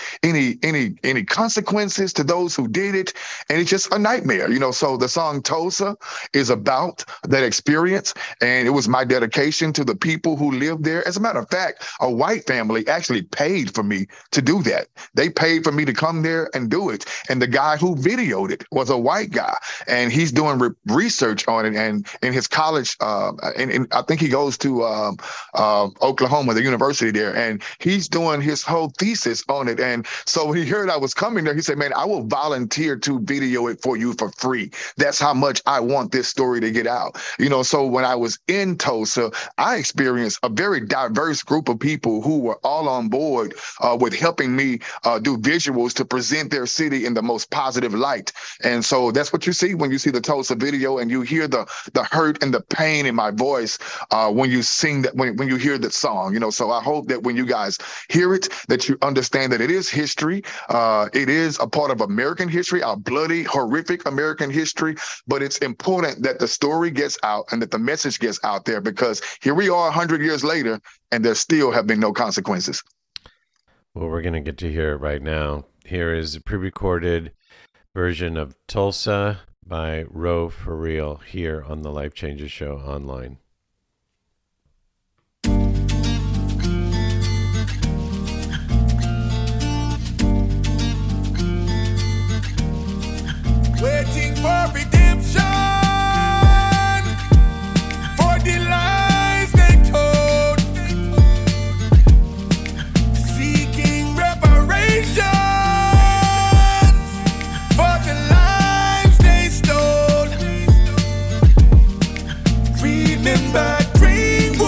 any consequences to those who did it? And it's just a nightmare, So the song Tulsa is about that experience. And it was my dedication to the people who lived there. As a matter of fact, a white family actually paid for me to do that. They paid for me to come there and do it. And the guy who videoed it was a white guy, and he's doing research on it. And in his college, and I think he goes to Oklahoma, the university there, and he's doing his whole thesis on it. And so when he heard I was coming there, he said, "Man, I will volunteer to video it for you for free. That's how much I want this story to get out." So when I was in Tulsa, I experienced a very diverse this group of people who were all on board with helping me do visuals to present their city in the most positive light. And so that's what you see when you see the Tulsa video, and you hear the hurt and the pain in my voice when you sing that, when you hear that song. So I hope that when you guys hear it, that you understand that it is history. It is a part of American history, our bloody, horrific American history. But it's important that the story gets out and that the message gets out there, because here we are 100 years later, and there still have been no consequences. Well, we're going to get to hear it right now. Here is a pre-recorded version of Tulsa by Roe for Real here on the Life Changes Show online. Waiting for redemption, for the lies they told, seeking reparations for the lives they stole. Remember Greenwood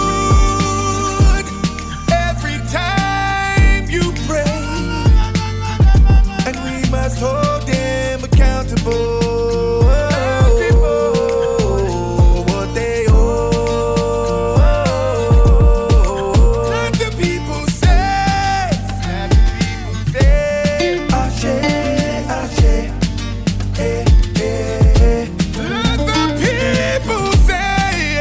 every time you pray, and we must hold them accountable. What they owe. Let the people say, Ashe, Ashe, eh, eh. Let the people say,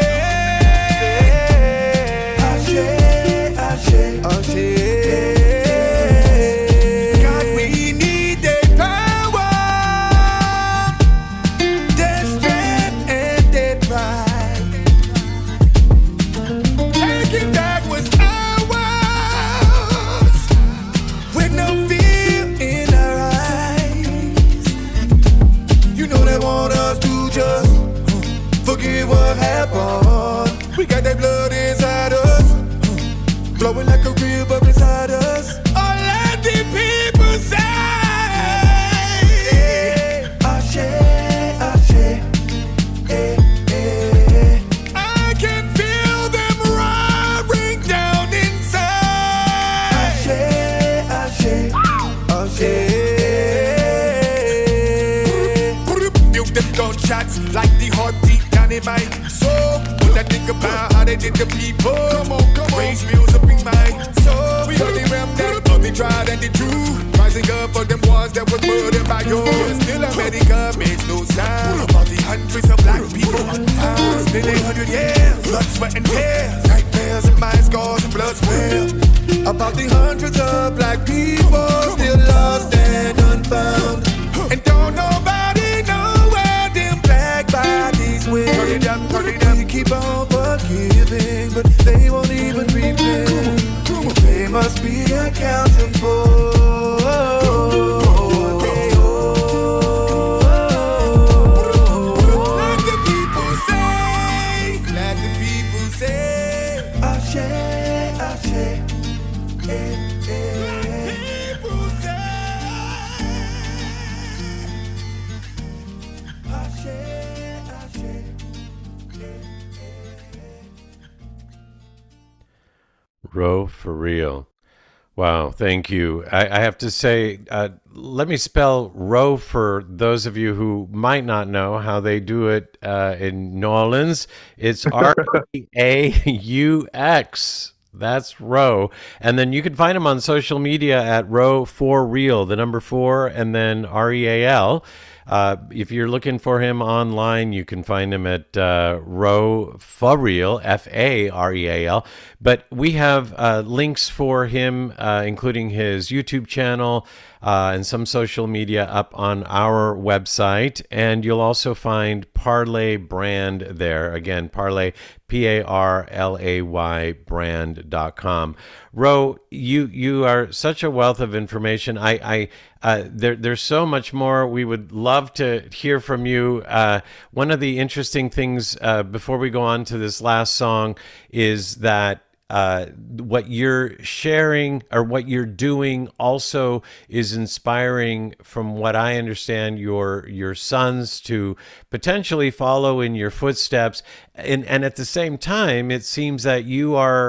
Ashe, Ashe, Ashe. God, we need their power, their strength and their pride. Taking back what's ours, with no fear in our eyes. You know they want us to just forget what happened. We got that blood inside us, flowing like a river inside us. Oh, let the people say, Ashe, Ashe, eh, eh. I can feel them roaring down inside. Ashe, Ashe, Ashe. Feel them gunshots like the heartbeat down in my soul. When I think about how they did the people, come on, raise wheels up in my soul. We are the remnant of the tried and the true, rising up for them ones that were murdered by yours. Still America makes no sound about the hundreds of black people unfound. It's been 800 years, blood, sweat and tears, nightmares and mind scars and blood spills. About the hundreds of black people still lost and unfound, and don't nobody know where them black bodies went. We keep on forgiving, but they won't even repent. They must be accountable. What they owe. Let the people say, let the people say, Ashe, Ashe, eh, eh. Let the people say, Ashe, Ashe, eh, eh. Roe for Real. Wow, thank you. I have to say, let me spell Roe for those of you who might not know how they do it in New Orleans. It's R-E-A-U-X. That's Roe. And then you can find him on social media at Roe for Real, the number 4, and then R-E-A-L. If you're looking for him online, you can find him at Roe for Real, F-A-R-E-A-L. But we have links for him, including his YouTube channel and some social media up on our website. And you'll also find Parlay Brand there. Again, Parlay, P-A-R-L-A-Y brand.com. Roe, you are such a wealth of information. There's so much more. We would love to hear from you. One of the interesting things before we go on to this last song is that what you're sharing or what you're doing also is inspiring, from what I understand, your sons to potentially follow in your footsteps. And at the same time, it seems that you are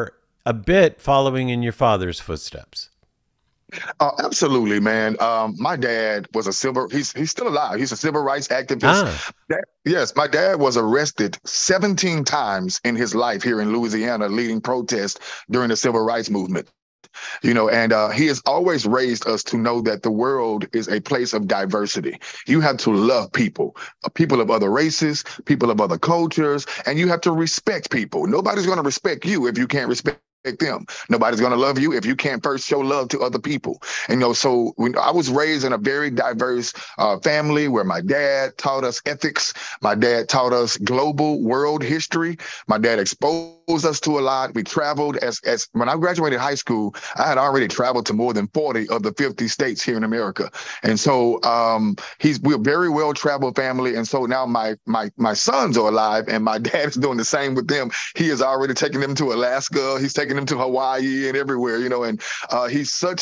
a bit following in your father's footsteps. Absolutely, man. My dad was he's still alive. He's a civil rights activist. Yes, my dad was arrested 17 times in his life here in Louisiana, leading protests during the civil rights movement. And he has always raised us to know that the world is a place of diversity. You have to love people of other races, people of other cultures, and you have to respect people. Nobody's going to respect you if you can't respect them. Nobody's going to love you if you can't first show love to other people. So when I was raised in a very diverse family where my dad taught us ethics, my dad taught us global world history, my dad exposed us to a lot. We traveled as when I graduated high school, I had already traveled to more than 40 of the 50 states here in America. And so we're a very well-traveled family. And so now my sons are alive and my dad is doing the same with them. He has already taken them to Alaska. He's taking them to Hawaii and everywhere, and he's such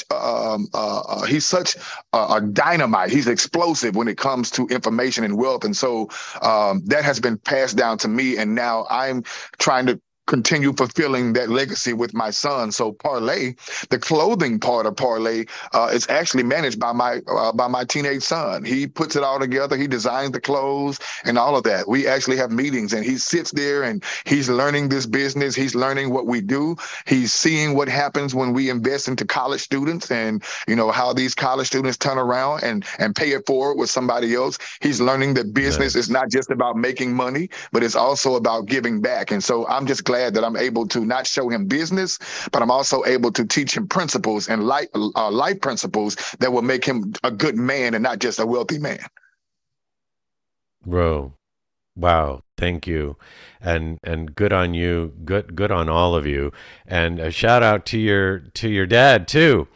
a dynamite. He's explosive when it comes to information and wealth. And so that has been passed down to me. And now I'm trying to continue fulfilling that legacy with my son. So Parlay, the clothing part of Parlay, is actually managed by my teenage son. He puts it all together. He designs the clothes and all of that. We actually have meetings and he sits there and he's learning this business. He's learning what we do. He's seeing what happens when we invest into college students and, how these college students turn around and pay it forward with somebody else. He's learning that business is not just about making money, but it's also about giving back. And so I'm just glad that I'm able to not show him business, but I'm also able to teach him principles and life principles that will make him a good man and not just a wealthy man. Bro, wow, thank you, and good on you, good on all of you, and a shout out to your dad too.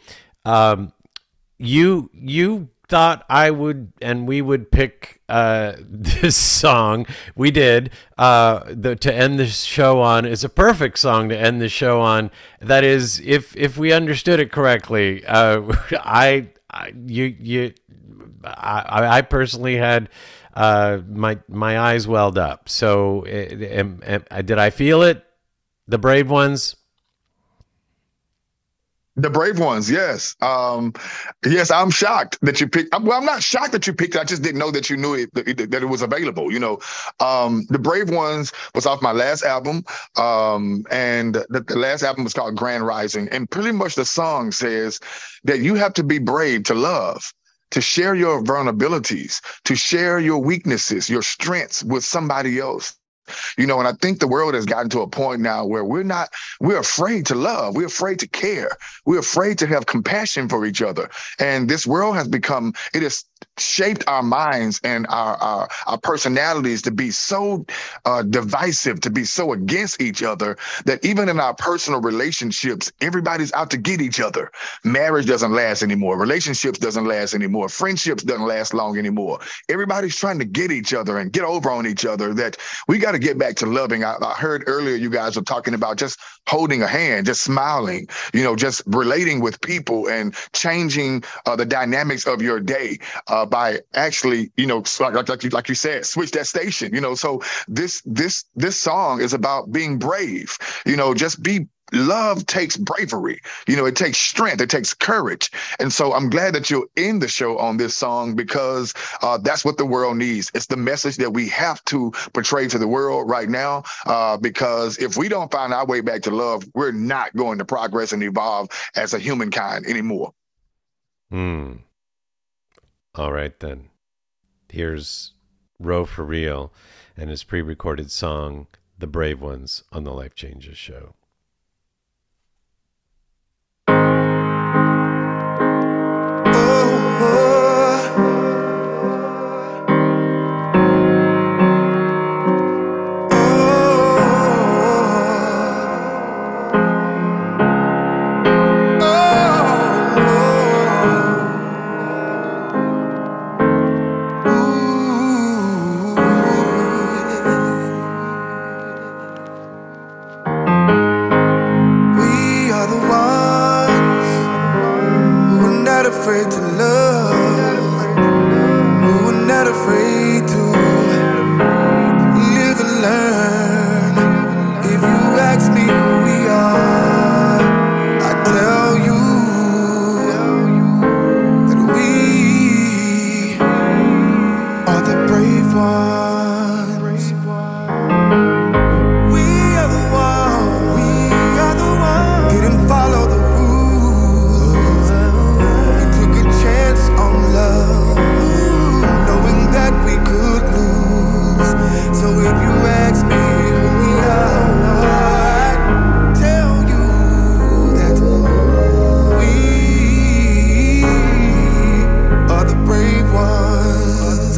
You thought I would and we would pick this song. We did. To end the show on is a perfect song to end the show on. That is, if we understood it correctly. I personally had my eyes welled up. So did I feel it? The Brave Ones. The Brave Ones, yes. Yes, I'm shocked that you picked. Well, I'm not shocked that you picked it. I just didn't know that you knew it, that it was available. The Brave Ones was off my last album, and the last album was called Grand Rising. And pretty much the song says that you have to be brave to love, to share your vulnerabilities, to share your weaknesses, your strengths with somebody else. And I think the world has gotten to a point now where we're afraid to love. We're afraid to care. We're afraid to have compassion for each other. And this world has shaped our minds and our personalities to be so divisive, to be so against each other that even in our personal relationships, everybody's out to get each other. Marriage doesn't last anymore. Relationships doesn't last anymore. Friendships doesn't last long anymore. Everybody's trying to get each other and get over on each other. That we got to get back to loving. I heard earlier you guys were talking about just holding a hand, just smiling, just relating with people and changing the dynamics of your day. By actually, like you said, switch that station. So this song is about being brave. Love takes bravery. It takes strength. It takes courage. And so I'm glad that you're in the show on this song because that's what the world needs. It's the message that we have to portray to the world right now because if we don't find our way back to love, we're not going to progress and evolve as a humankind anymore. All right, then. Here's Ro for Real and his pre-recorded song, The Brave Ones, on the Life Changes Show. brave ones. We are the ones. We are the ones. Didn't follow the rules. We took a chance on love, knowing that we could lose. So if you ask me who we are, I'd tell you that we are the brave ones.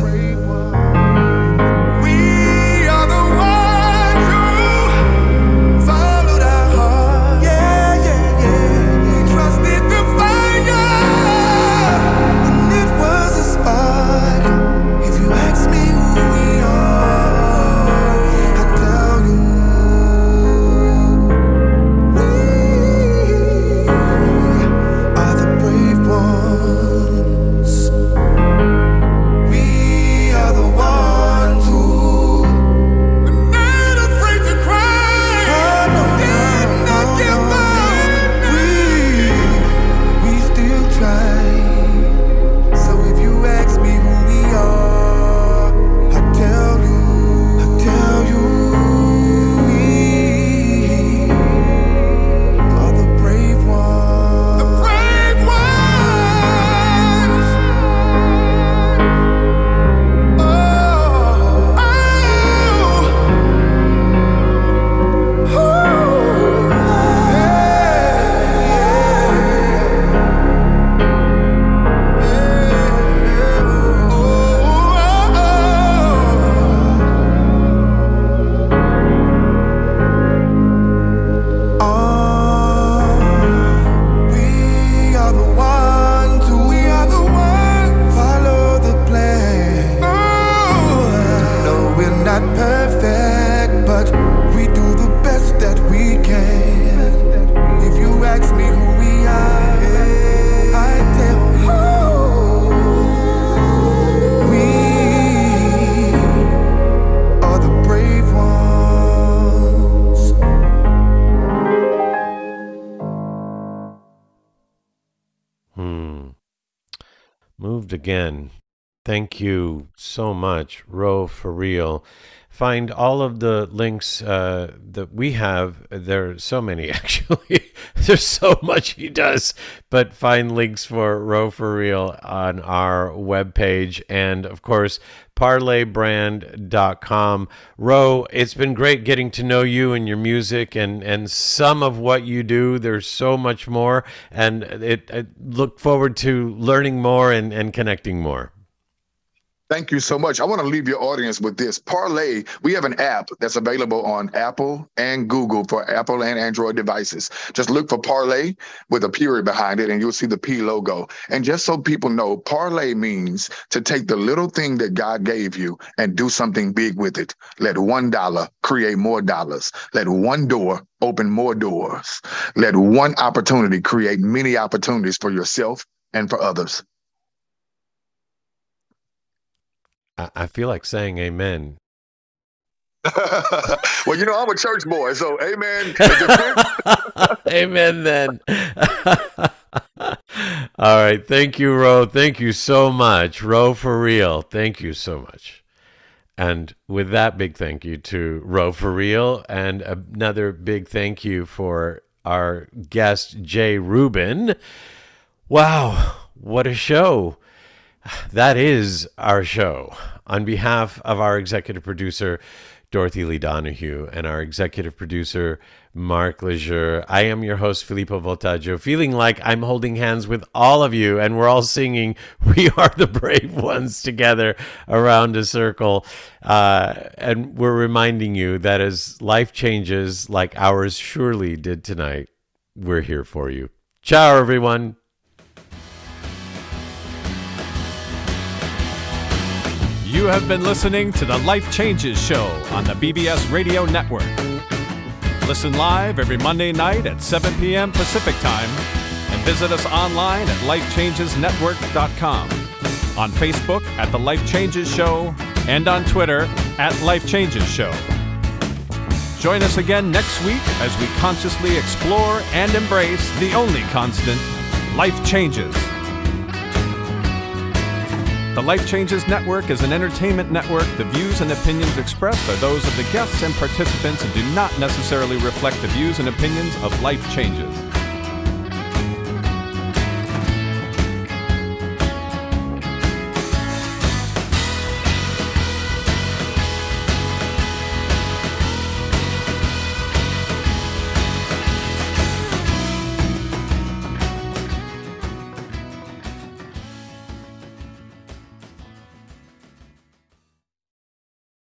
We are the ones who followed our heart. Yeah, yeah, yeah. We trusted the fire when it was a spark. If you ask me who we are, I'll tell you. We are the brave ones. We are the ones who were not afraid to cry. Did not give up. We still try. So if you ask me who we are, I'll tell you. I'll tell you. We are the brave ones. The brave ones. Oh, we are the ones who we are the ones follow the plan. No, we're not perfect, but we do the best that we can. If you ask me who we are, I tell you. We are the brave ones. Moved again. Thank you so much, Ro, for real. Find all of the links that we have. There are so many, actually. There's so much he does. But find links for Ro for real on our webpage. And, of course, parlaybrand.com. Ro, it's been great getting to know you and your music and some of what you do. There's so much more. And I look forward to learning more and connecting more. Thank you so much. I want to leave your audience with this. Parlay, we have an app that's available on Apple and Google for Apple and Android devices. Just look for Parlay with a period behind it, and you'll see the P logo. And just so people know, Parlay means to take the little thing that God gave you and do something big with it. Let $1 create more dollars. Let one door open more doors. Let one opportunity create many opportunities for yourself and for others. I feel like saying amen. Well, you know, I'm a church boy, so amen. Amen then. All right. Thank you, Ro. Thank you so much. Ro for real. Thank you so much. And with that, big thank you to Ro for real. And another big thank you for our guest, Jay Rubin. Wow. What a show. That is our show. On behalf of our executive producer, Dorothy Lee Donahue, and our executive producer, Mark Lejeune, I am your host, Filippo Voltaggio, feeling like I'm holding hands with all of you, and we're all singing We Are the Brave Ones together around a circle. And we're reminding you that as life changes like ours surely did tonight, we're here for you. Ciao, everyone. You have been listening to the Life Changes Show on the BBS Radio Network. Listen live every Monday night at 7 p.m. Pacific Time and visit us online at lifechangesnetwork.com, on Facebook at The Life Changes Show, and on Twitter at Life Changes Show. Join us again next week as we consciously explore and embrace the only constant, life changes. The Life Changes Network is an entertainment network. The views and opinions expressed are those of the guests and participants and do not necessarily reflect the views and opinions of Life Changes.